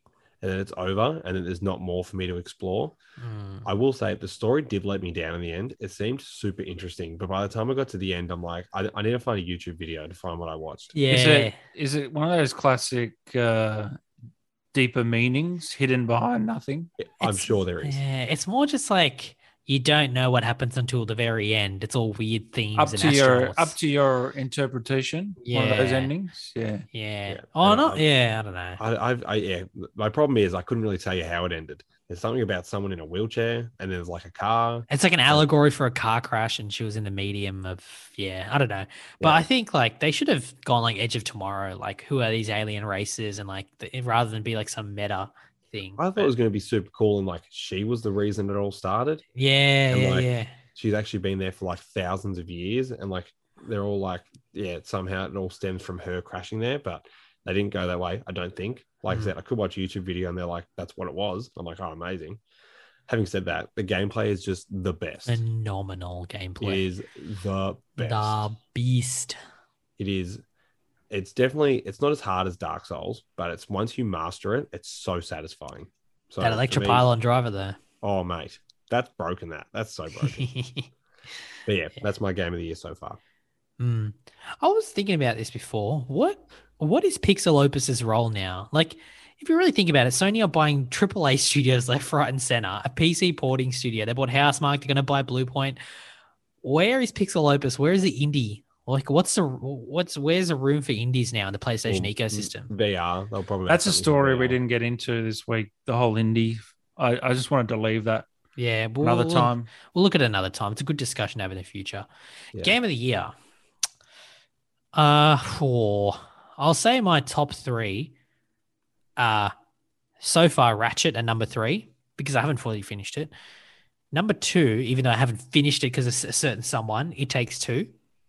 and then it's over, and then there's not more for me to explore. I will say the story did let me down in the end. It seemed super interesting, but by the time I got to the end, I'm like, I need to find a YouTube video to find what I watched. Yeah. Is it one of those classic deeper meanings hidden behind nothing? I'm sure there is. Yeah, it's more just like you don't know what happens until the very end. It's all weird themes up and to astronauts. up to your interpretation. Yeah. One of those endings. Yeah. Oh, not. I don't know. Yeah. My problem is I couldn't really tell you how it ended. There's something about someone in a wheelchair, and there's like a car. It's like an allegory for a car crash, and she was in the medium of I don't know. But I think like they should have gone like Edge of Tomorrow, like who are these alien races, and like rather than be like some meta thing. I thought it was going to be super cool, and like she was the reason it all started. Yeah. She's actually been there for like thousands of years, and like they're all like, somehow it all stems from her crashing there, but they didn't go that way, I don't think. Like I said, I could watch a YouTube video and they're like, that's what it was. I'm like, oh, amazing. Having said that, the gameplay is just the best. Phenomenal gameplay. It is the best. The beast. It is. It's definitely, it's not as hard as Dark Souls, but it's once you master it, it's so satisfying. So that Electropylon driver there. Oh, mate. That's broken that. That's so broken. But yeah, that's my game of the year so far. I was thinking about this before. What is Pixelopus's role now? Like, if you really think about it, Sony are buying AAA studios left, right, and center. A PC porting studio. They bought Housemarque. They're going to buy Bluepoint. Where is Pixelopus? Where is the indie? Like, where's the room for indies now in the PlayStation ecosystem? VR. They'll probably. That's a story we didn't get into this week. The whole indie. I just wanted to leave that. Yeah, another time. We'll look at it another time. It's a good discussion to have in the future. Yeah. Game of the year. I'll say my top three are so far Ratchet at number 3 because I haven't fully finished it. Number 2, even though I haven't finished it because of a certain someone, It Takes Two.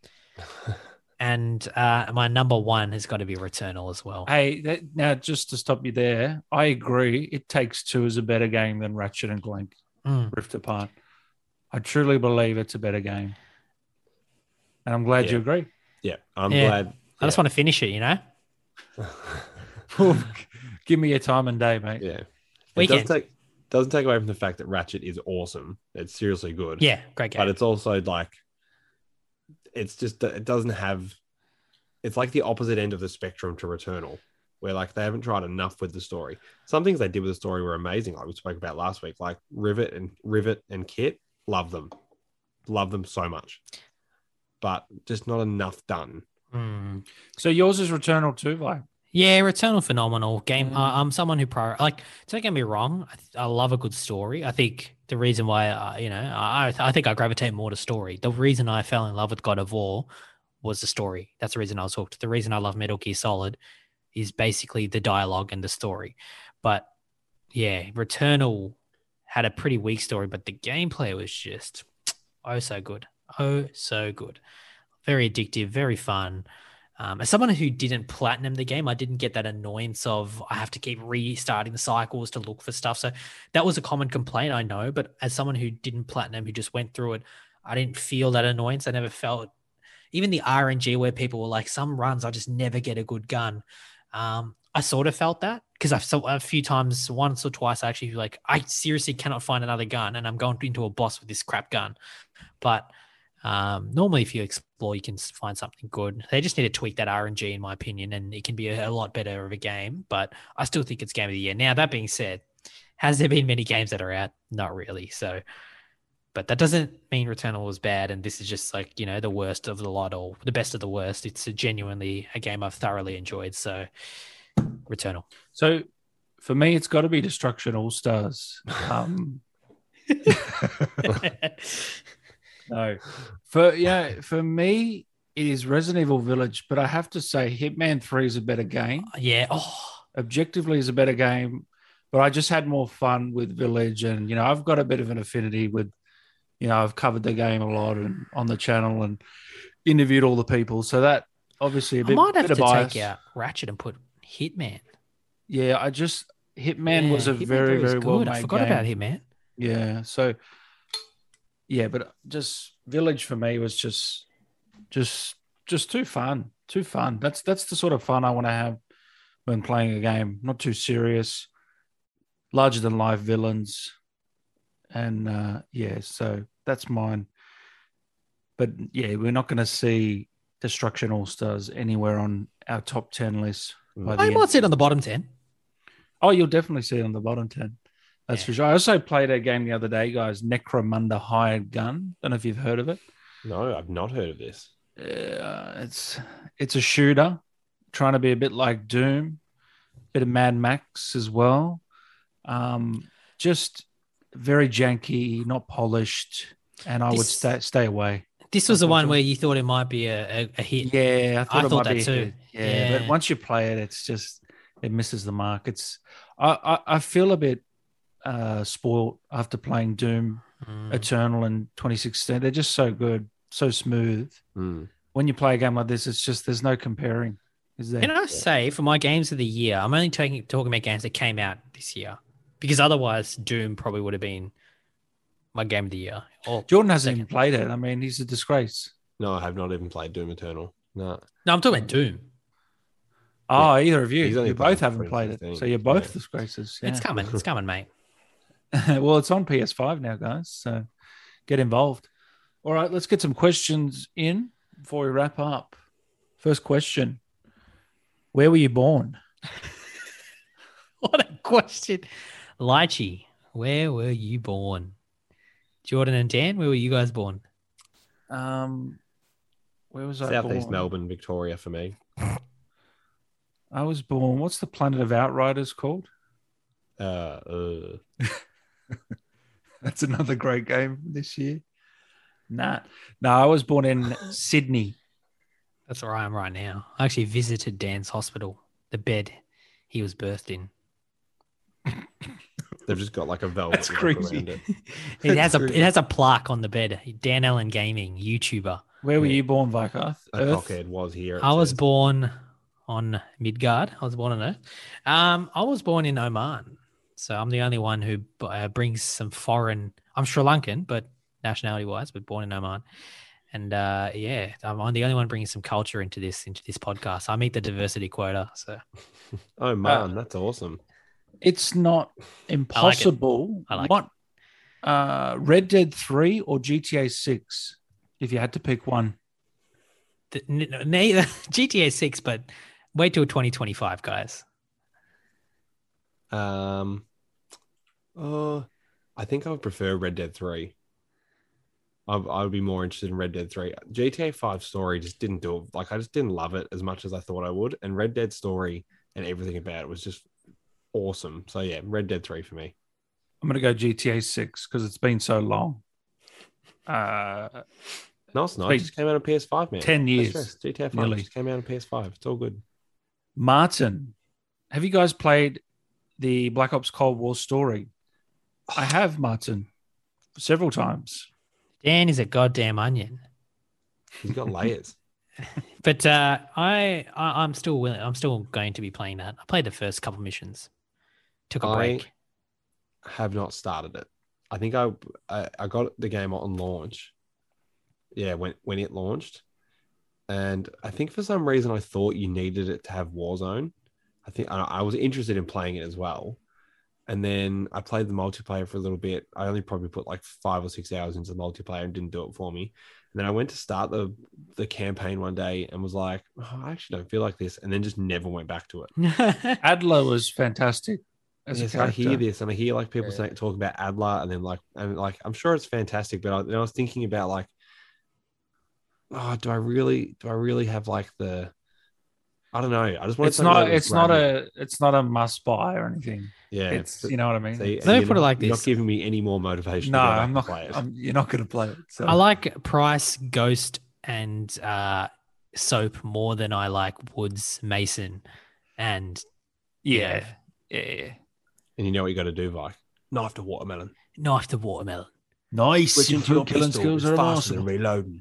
And my number 1 has got to be Returnal as well. Hey, now just to stop you there, I agree. It Takes Two is a better game than Ratchet and Clank Rift Apart. I truly believe it's a better game. And I'm glad you agree. Yeah, I'm glad. I just want to finish it, you know? Give me your time and day, mate. Yeah. It doesn't take away from the fact that Ratchet is awesome. It's seriously good. Yeah, great game. But it's also like, it's just, it doesn't have, it's like the opposite end of the spectrum to Returnal, where like they haven't tried enough with the story. Some things they did with the story were amazing, like we spoke about last week, like Rivet and Kit. Love them so much. But just not enough done. So yours is Returnal too, like? Yeah, Returnal, phenomenal game. I'm someone who don't get me wrong. I love a good story. I think the reason why, I think I gravitate more to story. The reason I fell in love with God of War was the story. That's the reason I was hooked. The reason I love Metal Gear Solid is basically the dialogue and the story. But yeah, Returnal had a pretty weak story, but the gameplay was just so good. Oh, so good. Very addictive, very fun. As someone who didn't platinum the game, I didn't get that annoyance of I have to keep restarting the cycles to look for stuff. So that was a common complaint, I know. But as someone who didn't platinum, who just went through it, I didn't feel that annoyance. I never felt even the RNG where people were like, some runs, I just never get a good gun. I sort of felt that because I've a few times, once or twice, actually, like, I seriously cannot find another gun and I'm going into a boss with this crap gun. But normally if you explore, you can find something good. They just need to tweak that RNG, in my opinion, and it can be a lot better of a game. But I still think it's game of the year. Now, that being said, has there been many games that are out? Not really. So, but that doesn't mean Returnal was bad, and this is just like, the worst of the lot or the best of the worst. It's genuinely a game I've thoroughly enjoyed. So, Returnal. So, for me, it's got to be Destruction All Stars. No, for me, it is Resident Evil Village, but I have to say Hitman 3 is a better game. Yeah. Objectively is a better game, but I just had more fun with Village, and I've got a bit of an affinity with, I've covered the game a lot and on the channel and interviewed all the people, so that obviously a bit. I might have bit to of bias. take out Ratchet and put Hitman. Yeah, Hitman was a very, very well made game. I forgot about Hitman. Yeah, so. Yeah, but just Village for me was just too fun. Too fun. That's the sort of fun I want to have when playing a game. Not too serious. larger than life villains. And so that's mine. But yeah, we're not going to see Destruction All Stars anywhere on our top 10 list. I might see it on the bottom 10. Oh, you'll definitely see it on the bottom 10. That's for sure. I also played a game the other day, guys, Necromunda Hired Gun. Don't know if you've heard of it. No, I've not heard of this. It's a shooter, trying to be a bit like Doom, bit of Mad Max as well. Just very janky, not polished, and I would stay away. This was the one where you thought it might be a hit. Yeah, I thought that too. Yeah, but once you play it, it's just it misses the mark. I feel a bit spoiled after playing Doom Eternal in 2016. They're just so good, so smooth. When you play a game like this, it's just there's no comparing. Is there? Can I say for my games of the year, I'm only talking about games that came out this year, because otherwise Doom probably would have been my game of the year. Jordan hasn't even played it. I mean, he's a disgrace. No, I have not even played Doom Eternal. No, I'm talking about Doom. Oh, either of you. You both haven't played it. So you're both disgraces. Yeah. It's coming. It's coming, mate. Well, it's on PS5 now, guys. So get involved. All right, let's get some questions in before we wrap up. First question. Where were you born? What a question. Lychee, where were you born? Jordan and Dan, where were you guys born? Where was I born? Southeast Melbourne, Victoria for me. I was born, what's the Planet of Outriders called? That's another great game this year. No, I was born in Sydney. That's where I am right now. I actually visited Dan's hospital, the bed he was birthed in. They've just got like a velvet. That's crazy. It has a plaque on the bed. Dan Allen Gaming, YouTuber. Where were you born, Vikarth? Cockhead was here. I was born on Midgard. I was born on Earth. I was born in Oman. So I'm the only one who brings some foreign. I'm Sri Lankan, but nationality-wise, but born in Oman. And I'm the only one bringing some culture into this podcast. I meet the diversity quota. So, oh man, that's awesome. It's not impossible. I like what? Red Dead 3 or GTA 6? If you had to pick one, neither GTA 6, but wait till 2025, guys. I think I would prefer Red Dead 3. I would be more interested in Red Dead 3. GTA 5 story just didn't do it. Like, I just didn't love it as much as I thought I would. And Red Dead story and everything about it was just awesome. So, yeah, Red Dead 3 for me. I'm going to go GTA 6 because it's been so long. No, it's not. It just came out on PS5, man. 10 years. GTA 5 just came out on PS5. It's all good. Martin, have you guys played the Black Ops Cold War story? I have, Martin, several times. Dan is a goddamn onion. He's got layers. But I'm still willing. I'm still going to be playing that. I played the first couple missions. Took a break. I have not started it. I think I got the game on launch. Yeah, when it launched. And I think for some reason I thought you needed it to have Warzone. I think I was interested in playing it as well. And then I played the multiplayer for a little bit. I only probably put like 5 or 6 hours into the multiplayer and didn't do it for me. And then I went to start the campaign one day and was like, oh, I actually don't feel like this. And then just never went back to it. Adler was fantastic. Yes, I hear this and I hear like people talk about Adler and then I'm sure it's fantastic. But I was thinking about like, oh, do I really have like the, I don't know. I just want it's not a must buy or anything. Yeah, it's you know what I mean. Let me put it like this: you're not giving me any more motivation. No, I'm not. You're not going to play it. So. I like Price, Ghost, and Soap more than I like Woods, Mason, and yeah. And you know what you got to do, Vike? Knife to watermelon. Nice. Switching to your killing skills are faster than reloading.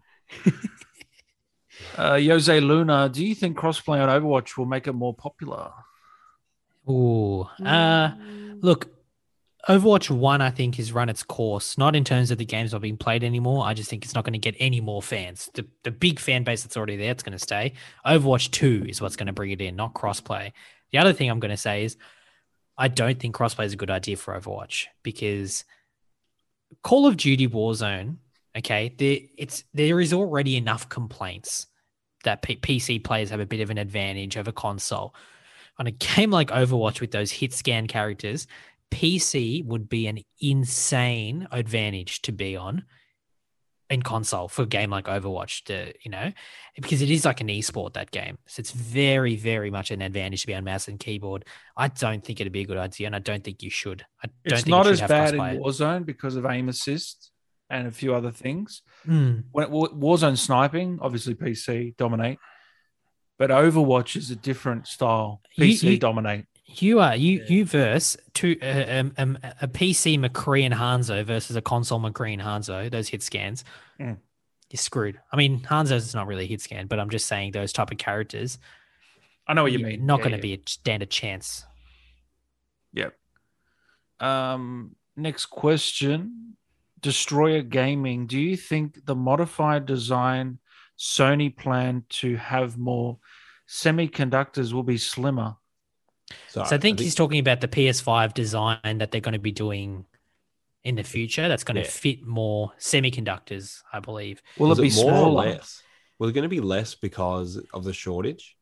Jose Luna, do you think crossplay on Overwatch will make it more popular? Ooh, look, Overwatch 1, I think, has run its course, not in terms of the games not being played anymore. I just think it's not going to get any more fans. The big fan base that's already there, it's going to stay. Overwatch 2 is what's going to bring it in, not crossplay. The other thing I'm going to say is I don't think crossplay is a good idea for Overwatch because Call of Duty Warzone, okay, there is already enough complaints that PC players have a bit of an advantage over console. On a game like Overwatch with those hit scan characters, PC would be an insane advantage to be on in console for a game like Overwatch, because it is like an esport, that game. So it's very, very much an advantage to be on mouse and keyboard. I don't think it'd be a good idea, and I don't think you should. It's not as bad in Warzone because of aim assist and a few other things. When Warzone sniping, obviously PC dominate, but Overwatch is a different style. PC dominate. You verse a PC McCree and Hanzo versus a console McCree and Hanzo, those hit scans. You're screwed. I mean, Hanzo's not really a hit scan, but I'm just saying those type of characters. I know what you mean. Not going to be a standard chance. Yep. Next question. Destroyer Gaming. Do you think the modified design Sony plan to have more semiconductors will be slimmer? So I think he's talking about the PS5 design that they're going to be doing in the future. That's going to fit more semiconductors, I believe. Will it be more smaller? Or less? Will it going to be less because of the shortage?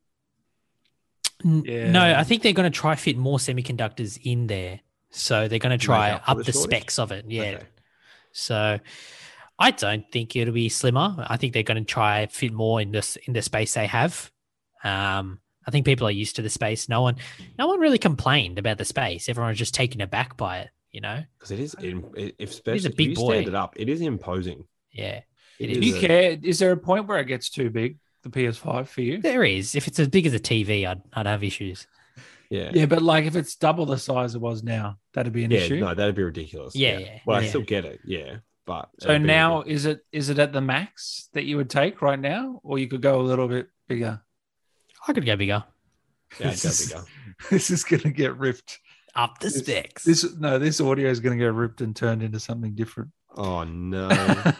No, I think they're going to try fit more semiconductors in there. So they're going to try up the specs of it. Yeah. Okay. So I don't think it'll be slimmer. I think they're going to try fit more in the space they have. I think people are used to the space. No one really complained about the space. Everyone was just taken aback by it, Because it is, it's a big boy. Stand it up, it is imposing. Yeah. Do you care? Is there a point where it gets too big, the PS5 for you? There is. If it's as big as a TV, I'd have issues. Yeah. Yeah, but like if it's double the size it was now, that'd be an issue. No, that'd be ridiculous. Yeah. Well, I still get it. Yeah. But so now is it at the max that you would take right now? Or you could go a little bit bigger? I could go bigger. Yeah, I'd go bigger. This is going to get ripped. Up the specs. This audio is going to get ripped and turned into something different. Oh, no.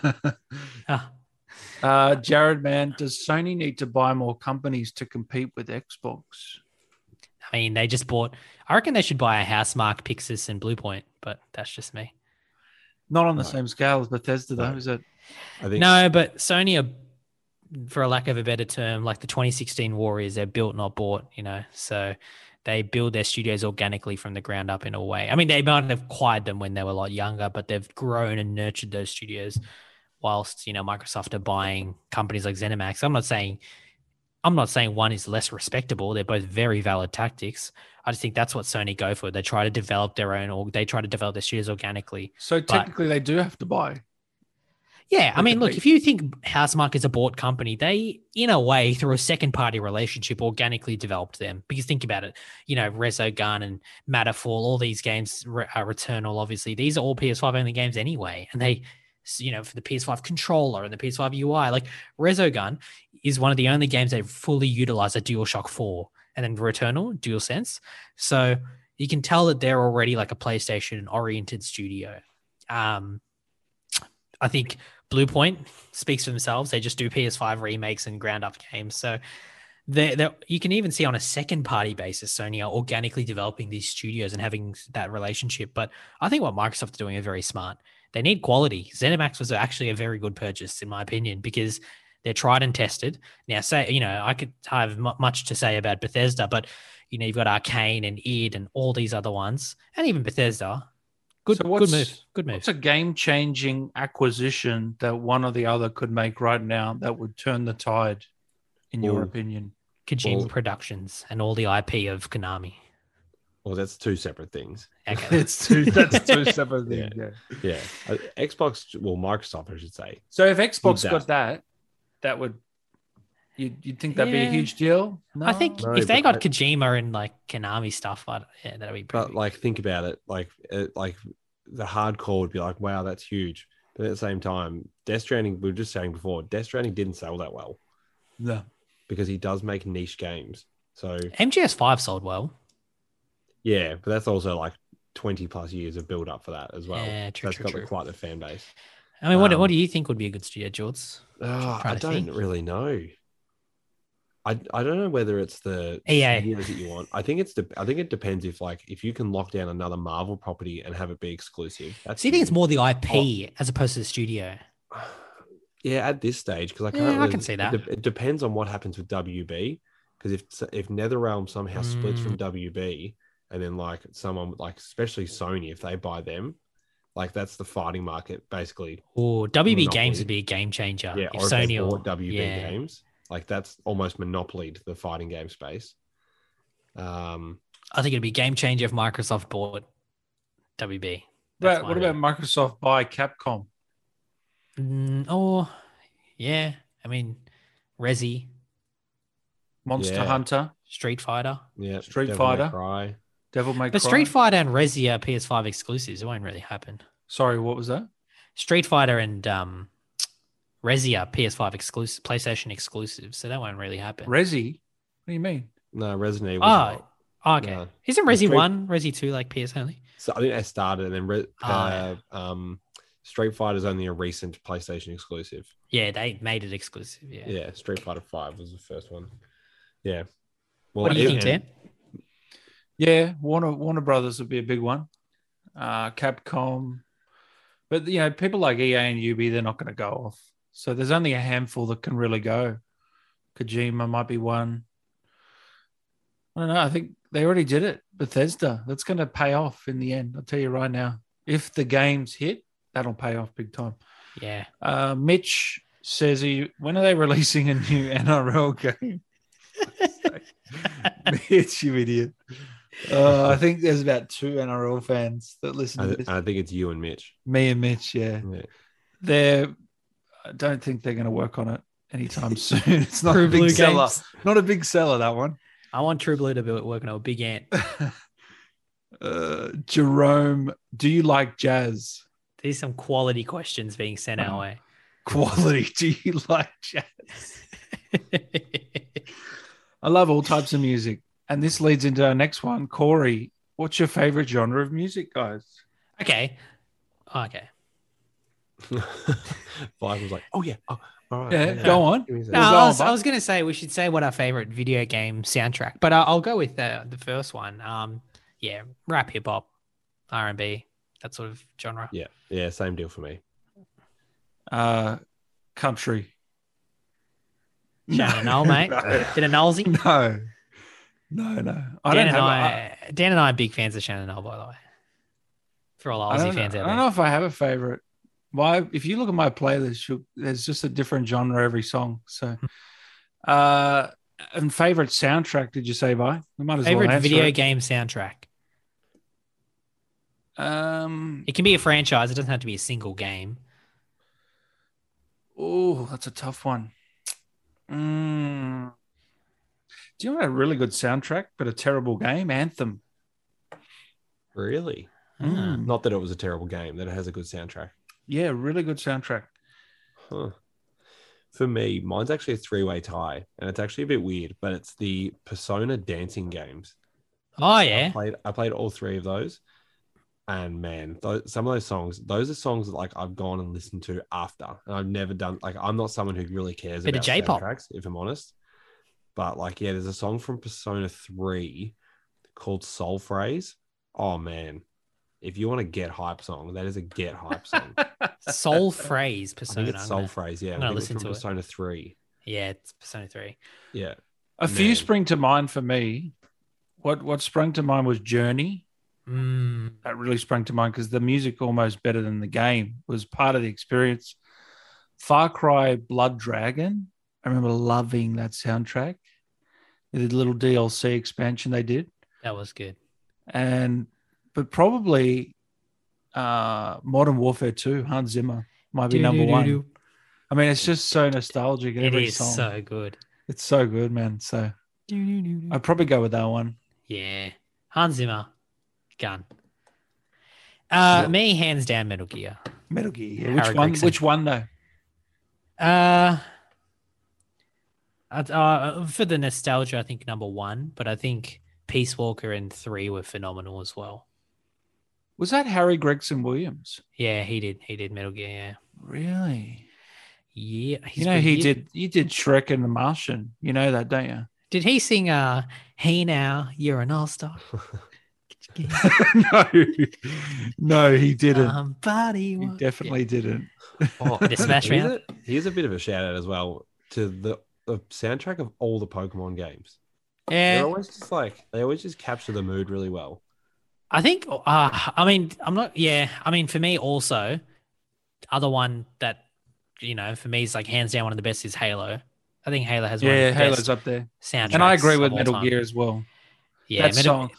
Jared, man, does Sony need to buy more companies to compete with Xbox? I mean, they just bought... I reckon they should buy a Housemarque, Pixis, and Bluepoint, but that's just me. Not on the same scale as Bethesda, though, is it? No, but Sony are, for a lack of a better term, like the 2016 Warriors, they're built, not bought, so they build their studios organically from the ground up in a way. I mean, they might have acquired them when they were a lot younger, but they've grown and nurtured those studios whilst, Microsoft are buying companies like ZeniMax. I'm not saying one is less respectable. They're both very valid tactics. I just think that's what Sony go for. They try to develop their own, or they try to develop their studios organically. So technically they do have to buy. Yeah, I mean, look, if you think Housemarque is a bought company, they, in a way, through a second-party relationship, organically developed them. Because think about it, Resogun and Matterfall, all these games, Returnal, obviously, these are all PS5-only games anyway. And they, for the PS5 controller and the PS5 UI, like Resogun is one of the only games that fully utilize a DualShock 4. And then Returnal, DualSense. So you can tell that they're already like a PlayStation-oriented studio. I think Bluepoint speaks for themselves. They just do PS5 remakes and ground-up games. So you can even see on a second-party basis, Sony are organically developing these studios and having that relationship. But I think what Microsoft are doing is very smart. They need quality. ZeniMax was actually a very good purchase, in my opinion, because they're tried and tested. Now, I could have much to say about Bethesda, but, you've got Arcane and id and all these other ones, and even Bethesda. Good move. What's a game-changing acquisition that one or the other could make right now that would turn the tide, in your opinion? Kojima Productions and all the IP of Konami. Well, that's two separate things. Okay. That's two separate things. Yeah. Xbox, Microsoft, I should say. So if Xbox got that would... You'd think that'd be a huge deal? No? I think if they got Kojima and like Konami stuff, that'd be pretty big. Think about it. Like the hardcore would be like, wow, that's huge. But at the same time, Death Stranding, we were just saying before, Death Stranding didn't sell that well. No. Because he does make niche games. So MGS5 sold well. Yeah, but that's also like 20 plus years of build up for that as well. Yeah, true. That's got quite the fan base. I mean, what do you think would be a good studio, George? I don't really know. I don't know whether it's the EA. studios that you want. I think it depends if you can lock down another Marvel property and have it be exclusive. So you think it's more the IP as opposed to the studio? Yeah, at this stage, because I can see that. It depends on what happens with WB. Because if NetherRealm somehow splits from WB, and then like someone like especially Sony, if they buy them, like that's the fighting market basically. Or WB Games would be a game changer. Yeah, if or Sony if they bought WB Games, like that's almost monopolied the fighting game space. I think it'd be game changer if Microsoft bought WB. What about Microsoft buy Capcom? Yeah. I mean, Resi. Monster Hunter. Street Fighter. Yeah. Street Fighter. Devil May Cry. But Street Fighter and Resi are PS5 exclusives. It won't really happen. Sorry, what was that? Street Fighter and Resi are PS5 exclusive, PlayStation exclusives. So that won't really happen. Resi? What do you mean? No, Resident Evil. Okay. No. Isn't Resi 1, Resi 2 like PS only? So I think they started and then Street Fighter is only a recent PlayStation exclusive. Yeah, they made it exclusive. Yeah. Street Fighter 5 was the first one. Yeah. Well, what do you think, Tim? Yeah, Warner Brothers would be a big one. Capcom. But, people like EA and UB, they're not going to go off. So there's only a handful that can really go. Kojima might be one. I don't know. I think they already did it. Bethesda. That's going to pay off in the end. I'll tell you right now. If the games hit, that'll pay off big time. Yeah. Mitch says, when are they releasing a new NRL game? Mitch, you idiot. I think there's about 2 NRL fans that listen to this. I think it's you and Mitch. Me and Mitch, yeah. I don't think they're going to work on it anytime soon. It's not a big seller. Not a big seller, that one. I want True Blue to be working on a big ant. Jerome, do you like jazz? There's some quality questions being sent our way. Quality, do you like jazz? I love all types of music. And this leads into our next one. Corey, what's your favorite genre of music, guys? Okay. Five was like, oh, yeah. Oh, all right. Yeah, go on. No, I was going to say we should say what our favorite video game soundtrack, but I'll go with the first one. Rap, hip hop, R&B, that sort of genre. Yeah, same deal for me. Country. Shannon Noel, mate. Did a Nolsey? No. Dan and I are big fans of Shannon Noel, by the way. For all Aussie fans out there. I don't know if I have a favorite. Why? If you look at my playlist, there's just a different genre every song. So, and favorite soundtrack? Did you say by? We might as favorite well video game soundtrack. It can be a franchise. It doesn't have to be a single game. Oh, that's a tough one. Do you know a really good soundtrack but a terrible game? Anthem. Really? Not that it was a terrible game, that it has a good soundtrack. Yeah, really good soundtrack. Huh. For me, mine's actually a 3-way tie, and it's actually a bit weird, but it's the Persona dancing games. Oh, yeah. I played all 3 of those, and man, some of those songs, those are songs that like I've gone and listened to after, and I've never done, like I'm not someone who really cares about soundtracks, if I'm honest. But like, yeah, there's a song from Persona 3 called Soul Phrase. Oh man, if you want a get hype song, that is a get hype song. Soul Phrase, Persona. I think it's Soul Phrase, yeah. I'm going to listen to Persona 3. Yeah, it's Persona 3. Yeah. A few spring to mind for me. What sprung to mind was Journey. That really sprung to mind because the music almost better than the game was part of the experience. Far Cry Blood Dragon. I remember loving that soundtrack. The little DLC expansion they did. That was good. But probably Modern Warfare 2, Hans Zimmer might be number one. I mean, it's just so nostalgic. Every song. So good. It's so good, man. So I'd probably go with that one. Yeah. Hans Zimmer. Gun. Me, hands down, Metal Gear. Metal Gear. Yeah. Which one though? For the nostalgia, I think number 1, but I think Peace Walker and 3 were phenomenal as well. Was that Harry Gregson Williams? Yeah, he did. He did Metal Gear, yeah. Really? Yeah, he did Shrek and The Martian. You know that, don't you? Did he sing Hey Now, You're an All-Star? No, he didn't. Somebody he definitely didn't. The Smash Mouth. Here's a bit of a shout out as well to the soundtrack of all the Pokemon games. Yeah. They always just capture the mood really well. I think, I mean, for me also, the other one that, for me is like hands down one of the best is Halo. I think Halo has one of the Halo's best up there. Soundtracks. And I agree with Metal Gear as well. Yeah, that song.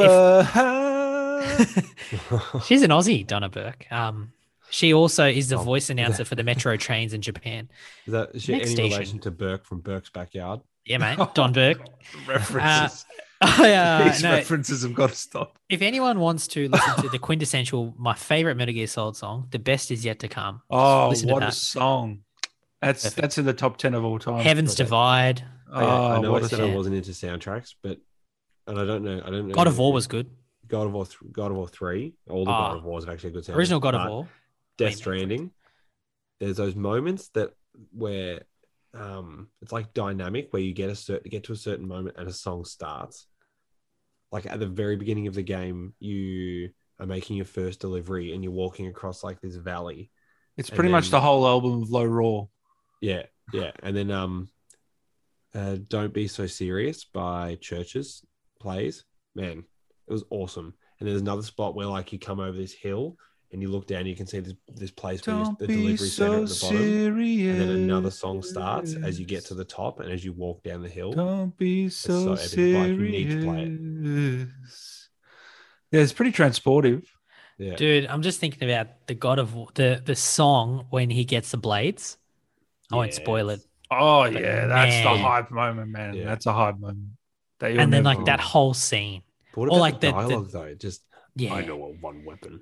She's an Aussie, Donna Burke. She also is the voice announcer for the metro trains in Japan. Is she any relation to Burke from Burke's Backyard? Yeah, mate. Don Burke. References. These references have got to stop. If anyone wants to listen to the quintessential, my favorite Metal Gear Solid song, "The Best Is Yet to Come." Oh, what a song! That's in the top 10 of all time. Heaven's Divide. I know I said I wasn't into soundtracks, and I don't know. God of War was good. God of War 3. All the God of Wars have actually good soundtracks. Original God of War. Death Stranding. There's those moments where it's like dynamic, where you get to a certain moment and a song starts. Like at the very beginning of the game, you are making your first delivery and you're walking across like this valley. It's pretty much the whole album of Low Raw. Yeah. And then Don't Be So Serious by Churches plays. Man, it was awesome. And there's another spot where like you come over this hill and you look down, you can see this place where the delivery center at the bottom. Serious. And then another song starts as you get to the top and as you walk down the hill. Don't be so serious. Like, you need to play it. Yeah, it's pretty transportive. Yeah. Dude, I'm just thinking about the God of War, the song when he gets the blades. I won't spoil it. Oh, yeah, that's the hype moment, man. Yeah. That's a hype moment. And then like that whole scene. But what about like the dialogue though? Just I know of one weapon.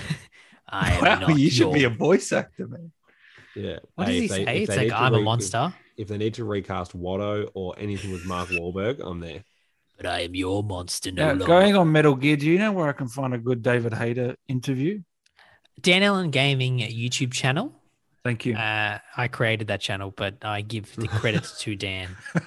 You should be a voice actor, man. Yeah. What does he say? It's like I'm a monster. If they need to recast Watto or anything with Mark Wahlberg, I'm there. But I am your monster no longer. Going on Metal Gear, do you know where I can find a good David Hayter interview? Dan Allen Gaming YouTube channel. Thank you. I created that channel, but I give the credits to Dan.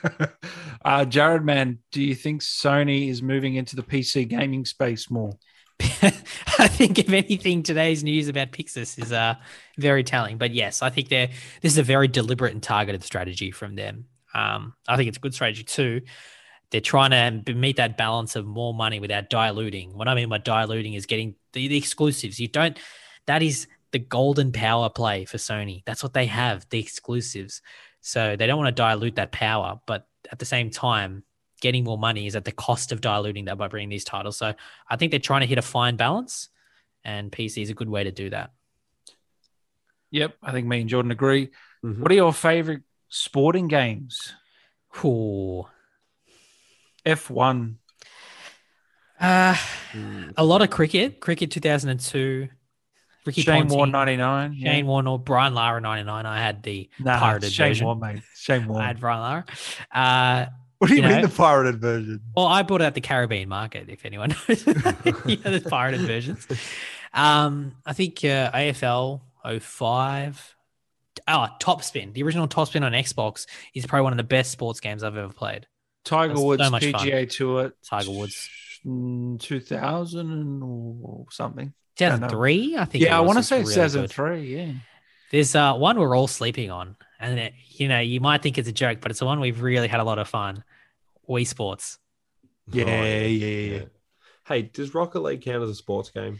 Jared, man, do you think Sony is moving into the PC gaming space more? I think, if anything, today's news about Pixis is very telling. But yes, I think this is a very deliberate and targeted strategy from them. I think it's a good strategy too. They're trying to meet that balance of more money without diluting. What I mean by diluting is getting the exclusives. That is the golden power play for Sony. That's what they have, the exclusives. So they don't want to dilute that power, but at the same time, getting more money is at the cost of diluting that by bringing these titles. So I think they're trying to hit a fine balance, and PC is a good way to do that. Yep, I think me and Jordan agree. Mm-hmm. What are your favorite sporting games? Cool. F1. A lot of cricket. Cricket 2002. Ricky Shane Ponting, Warne 99. Shane Warne or Brian Lara 99. I had the pirated Shane version. Warne, mate. Shane Warne. I had Brian Lara. What do you mean the pirated version? Well, I bought it at the Caribbean market, if anyone knows. The pirated versions. I think AFL 05. Top Spin. The original Top Spin on Xbox is probably one of the best sports games I've ever played. Tiger Woods so PGA fun. Tour. Tiger Woods. 2000 or something. 2003, I think. Yeah, I want to say really 2003. Yeah. There's one we're all sleeping on, and you might think it's a joke, but it's the one we've really had a lot of fun. Wii Sports. Yeah. Hey, does Rocket League count as a sports game?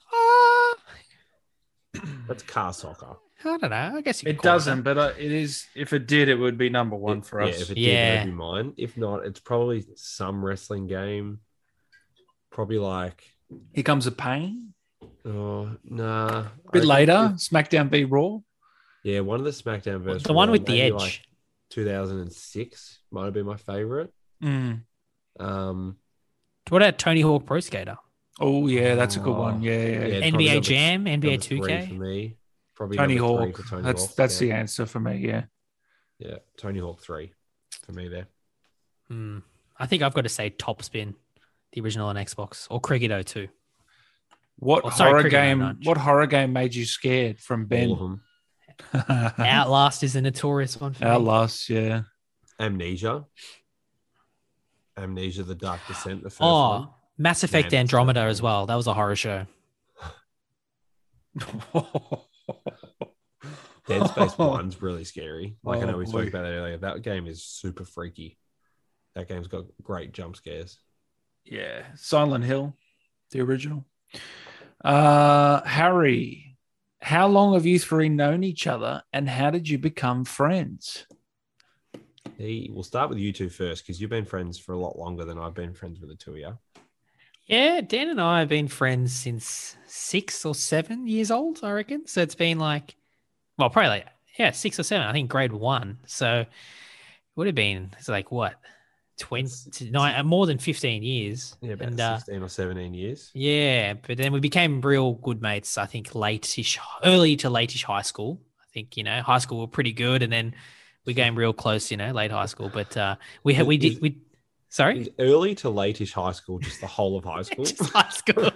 That's car soccer. I don't know. I guess it doesn't, but it is. If it did, it would be number one for us. Yeah, if it did, it would be mine. If not, it's probably some wrestling game. Probably like Here Comes the Pain. Oh, nah. A bit later, SmackDown v Raw. Yeah, one of the SmackDown versus the one with the Edge. Like 2006 might have been my favorite. What about Tony Hawk Pro Skater? Oh, yeah, that's a good one. Yeah. NBA Jam, NBA 2K. For me. Probably Tony Hawk. That's the answer for me, yeah. Yeah, Tony Hawk 3 for me there. I think I've got to say Top Spin, the original on Xbox, or Cricket 02. What horror game made you scared from Ben? All of them. Outlast is a notorious one for me. Outlast, yeah. Amnesia, the Dark Descent, the first one. Mass Effect Andromeda as well. That was a horror show. Dead Space 1's really scary. Like I know we spoke about that earlier. That game is super freaky. That game's got great jump scares. Yeah. Silent Hill, the original. Harry, how long have you three known each other and how did you become friends? We'll start with you two first because you've been friends for a lot longer than I've been friends with the two of you. Yeah, Dan and I have been friends since 6 or 7 years old, I reckon. So it's been like, well, probably 6 or 7. I think grade 1. So it would have been, it's like what, 29, more than 15 years. Yeah, about 16 or 17 years. Yeah, but then we became real good mates. I think early to late-ish high school. I think high school were pretty good, and then we came real close. Late high school. But Sorry? Early to late-ish high school, just the whole of high school. Just high school.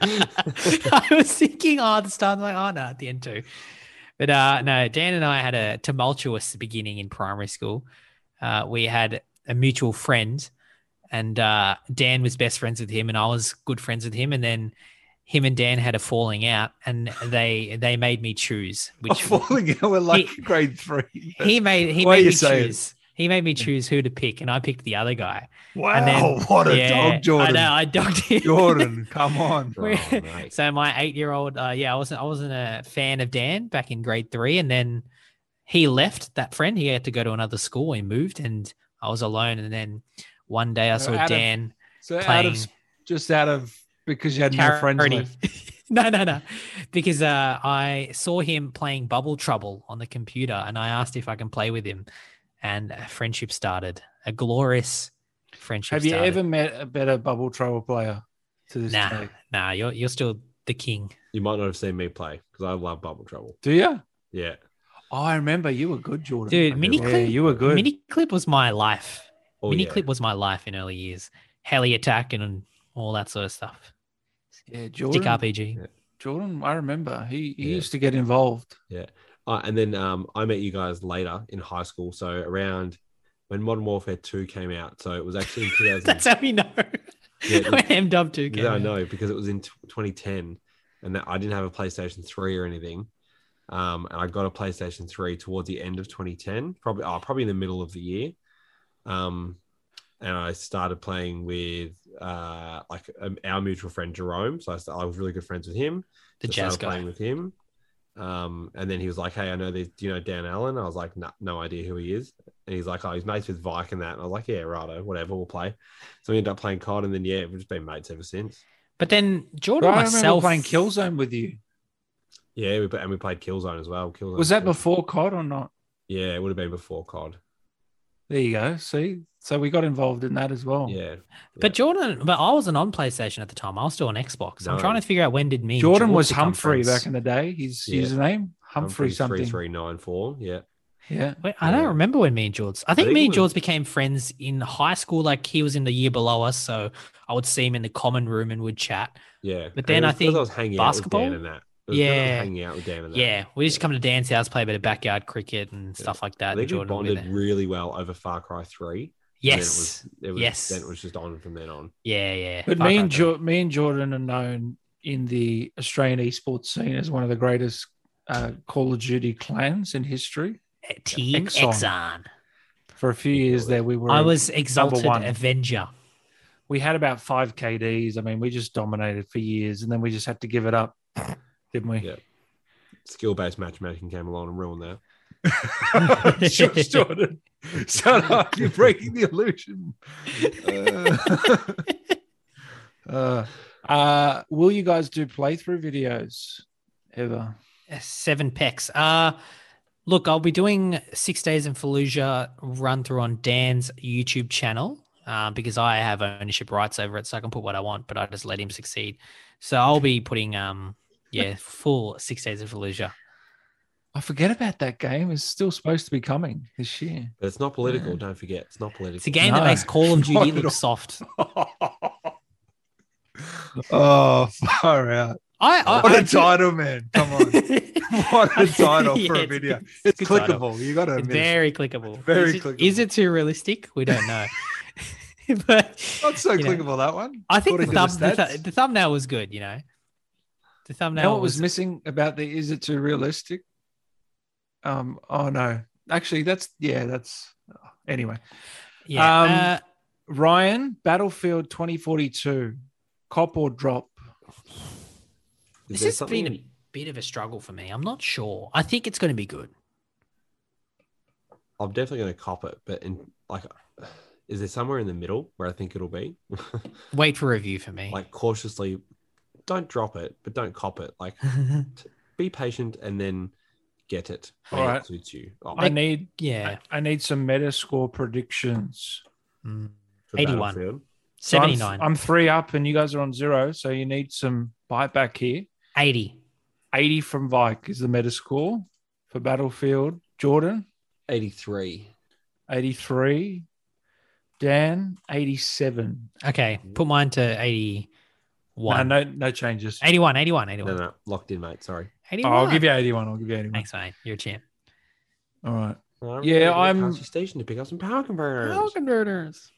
I was thinking, at the start, no, at the end too. But no, Dan and I had a tumultuous beginning in primary school. We had a mutual friend, and Dan was best friends with him, and I was good friends with him. And then him and Dan had a falling out, and they made me choose. Which falling out? We're like grade 3. He made me choose. He made me choose who to pick, and I picked the other guy. Wow, and then, what a dog, Jordan! I know, I dogged him. Jordan, come on. So my 8-year-old, I wasn't a fan of Dan back in grade 3, and then he left that friend. He had to go to another school. He moved, and I was alone. And then one day I saw Dan playing. Out of because you had no friends left. No. Because I saw him playing Bubble Trouble on the computer, and I asked if I can play with him. And a friendship started, a glorious friendship. Have you ever met a better Bubble Trouble player to this day? Nah, you're still the king. You might not have seen me play because I love Bubble Trouble. Do you? Yeah. Oh, I remember you were good, Jordan. Dude, Miniclip, you were good. Miniclip was my life. Miniclip was my life in early years. Heli Attack and all that sort of stuff. Yeah, Jordan. Stick RPG. Yeah. Jordan, I remember. He used to get involved. Yeah. And then I met you guys later in high school. So around when Modern Warfare 2 came out. So it was actually in 2000. That's how we know. Yeah, when MW 2 came out. I know because it was in 2010 and I didn't have a PlayStation 3 or anything. And I got a PlayStation 3 towards the end of 2010, probably in the middle of the year. And I started playing with our mutual friend Jerome. So I was really good friends with him. The jazz guy. Playing with him. And then he was like, "Hey, I know this. Do you know Dan Allen?" I was like, "No idea who he is." And he's like, "Oh, he's mates with Vike and that." And I was like, "Yeah, righto, whatever, we'll play." So we ended up playing COD, and then we've just been mates ever since. But then Jordan, I remember playing Killzone with you. Yeah, we played Killzone as well. Killzone was that before COD or not? Yeah, it would have been before COD. There you go. See, so we got involved in that as well. Yeah. But I wasn't on PlayStation at the time. I was still on Xbox. No. I'm trying to figure out when did me. Jordan was Humphrey back in the day. His username Humphrey something 3394. Yeah. Yeah. Wait, I don't remember when me and George. I think me and George became friends in high school. Like he was in the year below us, so I would see him in the common room and would chat. Yeah. But then I think I was hanging basketball. Out with Dan and that. Hanging out with Dan and that. Yeah, we used to come to Dan's house, play a bit of backyard cricket and stuff like that. I think we bonded really well over Far Cry 3. Yes. Then it was just on from then on. Yeah. But me and Jordan are known in the Australian esports scene as one of the greatest Call of Duty clans in history. Team Exxon. For a few years there, we were. I was Exalted Avenger. We had about 5 KDs. I mean, we just dominated for years, and then we just had to give it up, didn't we? Yeah. Skill-based matchmaking came along and ruined that. Jordan. Shut up. You're breaking the illusion. Will you guys do playthrough videos ever? 7 pecs. Look, I'll be doing 6 Days in Fallujah run through on Dan's YouTube channel because I have ownership rights over it, so I can put what I want, but I just let him succeed. So I'll be putting full 6 Days in Fallujah. I forget about that game. It's still supposed to be coming this year. But it's not political, don't forget. It's not political. It's a game that makes Call of Duty look soft. Oh, far out. What a title, man. Come on. What a title for a video. It's clickable. Title. You got to admit very clickable. Very clickable. Is it too realistic? We don't know. But not so clickable, that one. I think the thumbnail was good, you know. The thumbnail. You know what was missing about the is it too realistic? Oh no. Actually, that's anyway. Yeah. Ryan, Battlefield 2042, cop or drop? This has been a bit of a struggle for me. I'm not sure. I think it's going to be good. I'm definitely going to cop it, but is there somewhere in the middle where I think it'll be? Wait for review for me. Like cautiously, don't drop it, but don't cop it. Like be patient and then get it. All right. It suits you. I need some Metascore predictions. 81. So 79. I'm 3 up and you guys are on 0. So you need some bite back here. 80. 80 from Vike is the Metascore for Battlefield. Jordan? 83. 83. Dan? 87. Okay. Put mine to 81. No changes. 81. No. Locked in, mate. Sorry. 81. I'll give you 81. Thanks, mate. You're a champ. All right. I'm station to pick up some power converters.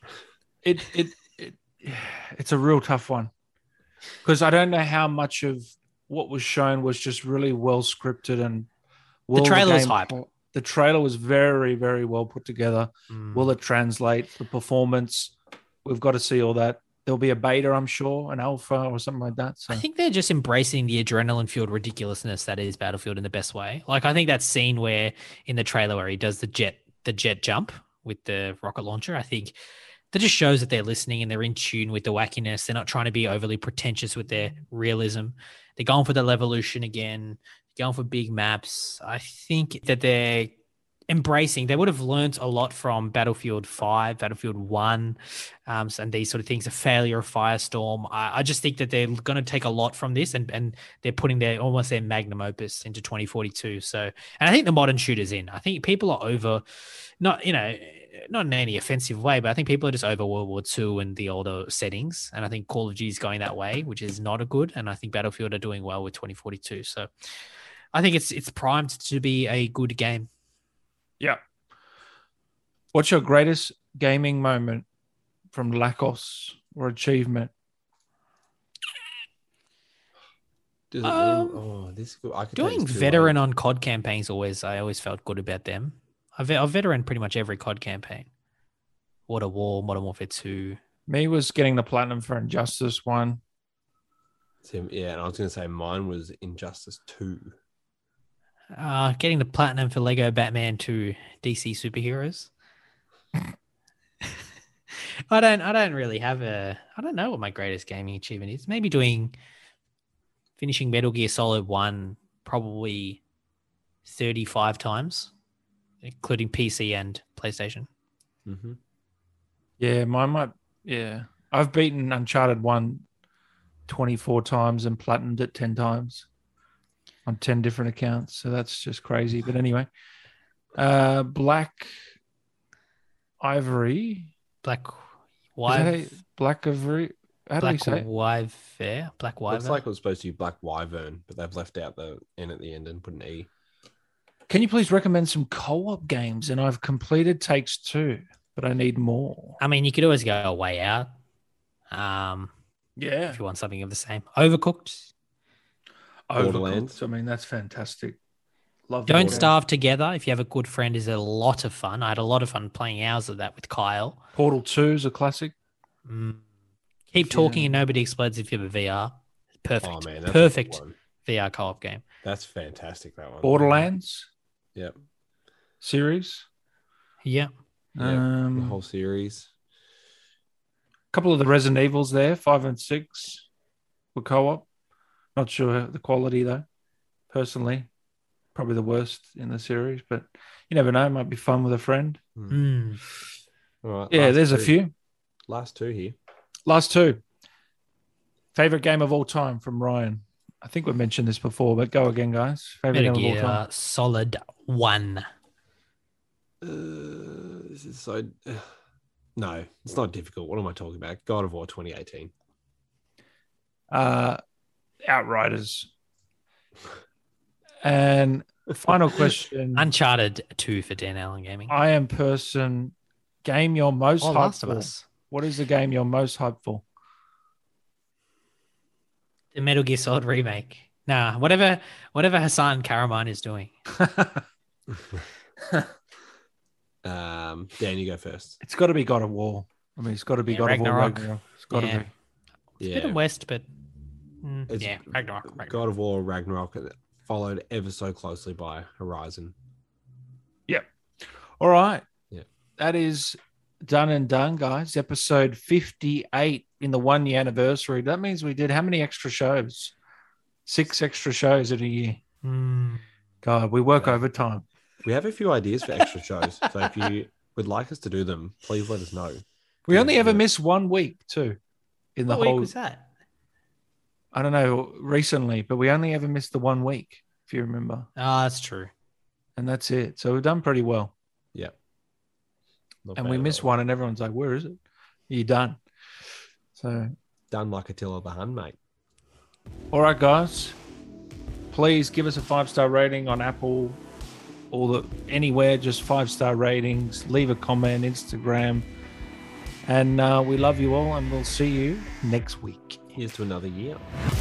It's a real tough one because I don't know how much of what was shown was just really well scripted and the trailer was hype. The trailer was very, very well put together. Will it translate the performance? We've got to see all that. There'll be a beta, I'm sure, an alpha or something like that. So I think they're just embracing the adrenaline-fueled ridiculousness that is Battlefield in the best way. Like I think that scene where in the trailer where he does the jet jump with the rocket launcher, I think that just shows that they're listening and they're in tune with the wackiness. They're not trying to be overly pretentious with their realism. They're going for the Levolution again, going for big maps. I think that they're embracing. They would have learned a lot from Battlefield 5, Battlefield 1, and these sort of things, a failure of Firestorm. I just think that they're going to take a lot from this and they're putting almost their magnum opus into 2042. So, and I think the modern shooters in. I think people are over, not in any offensive way, but I think people are just over World War II and the older settings. And I think Call of Duty is going that way, which is not a good. And I think Battlefield are doing well with 2042. So I think it's primed to be a good game. Yeah. What's your greatest gaming moment from Lacos or achievement? Doing veteran on COD campaigns I always felt good about them. I've veteran pretty much every COD campaign. Water War, Modern Warfare 2. Me was getting the platinum for Injustice 1. Yeah, and I was going to say mine was Injustice 2. Getting the platinum for Lego Batman 2 DC superheroes. I don't really have I don't know what my greatest gaming achievement is. Maybe finishing Metal Gear Solid 1 probably 35 times, including PC and PlayStation. Mm-hmm. Yeah, mine might. Yeah, I've beaten Uncharted 1 24 times and platinumed it 10 times. On 10 different accounts, so that's just crazy. But anyway, Black Ivory. Black Ivory. How do we say it? Black Wyvern. Looks like it was supposed to be Black Wyvern, but they've left out the N at the end and put an E. Can you please recommend some co-op games? And I've completed Takes Two, but I need more. I mean, you could always go a Way Out. Yeah. If you want something of the same. Overcooked. Borderlands. I mean, that's fantastic. Love Don't Starve Together. If you have a good friend, is a lot of fun. I had a lot of fun playing hours of that with Kyle. Portal 2 is a classic. Keep Talking and Nobody Explodes if you have a VR. Perfect. Oh, man, that's perfect VR co-op game. That's fantastic, that one. Borderlands. Yep. Series. Yeah. The whole series. A couple of the Resident Evils there, 5 and 6 were co-op. Not sure the quality though. Personally, probably the worst in the series, but you never know. It might be fun with a friend. All right, yeah, there's a few. Last two here. Last two. Favorite game of all time from Ryan. I think we mentioned this before, but go again, guys. Favorite game of all time. Solid 1. This is so. No, it's not difficult. What am I talking about? God of War 2018. Outriders. And final question. Uncharted 2 for Dan Allen Gaming. I am person. Game you're most hyped Last for. of Us. What is the game you're most hyped for? The Metal Gear Solid remake. Nah, whatever Hassan Karaman is doing. Dan, you go first. It's got to be God of War. I mean, it's got to be God of War. Ragnarok. It's got to be. It's a bit of West, but Ragnarok. God of War, Ragnarok, followed ever so closely by Horizon. Yep. All right. Yeah. That is done and done, guys. Episode 58 in the 1 year anniversary. That means we did how many extra shows? 6 extra shows in a year. God, we work overtime. We have a few ideas for extra shows. So if you would like us to do them, please let us know. We only ever miss 1 week too. What week was that? I don't know, recently, but we only ever missed the 1 week, if you remember. Oh, that's true. And that's it. So we've done pretty well. Yeah. And we missed one and everyone's like, where is it? You're done. So done like Attila the Hun, mate. All right, guys. Please give us a 5-star rating on Apple or anywhere, just 5-star ratings. Leave a comment, Instagram. And we love you all, and we'll see you next week. Here's to another year.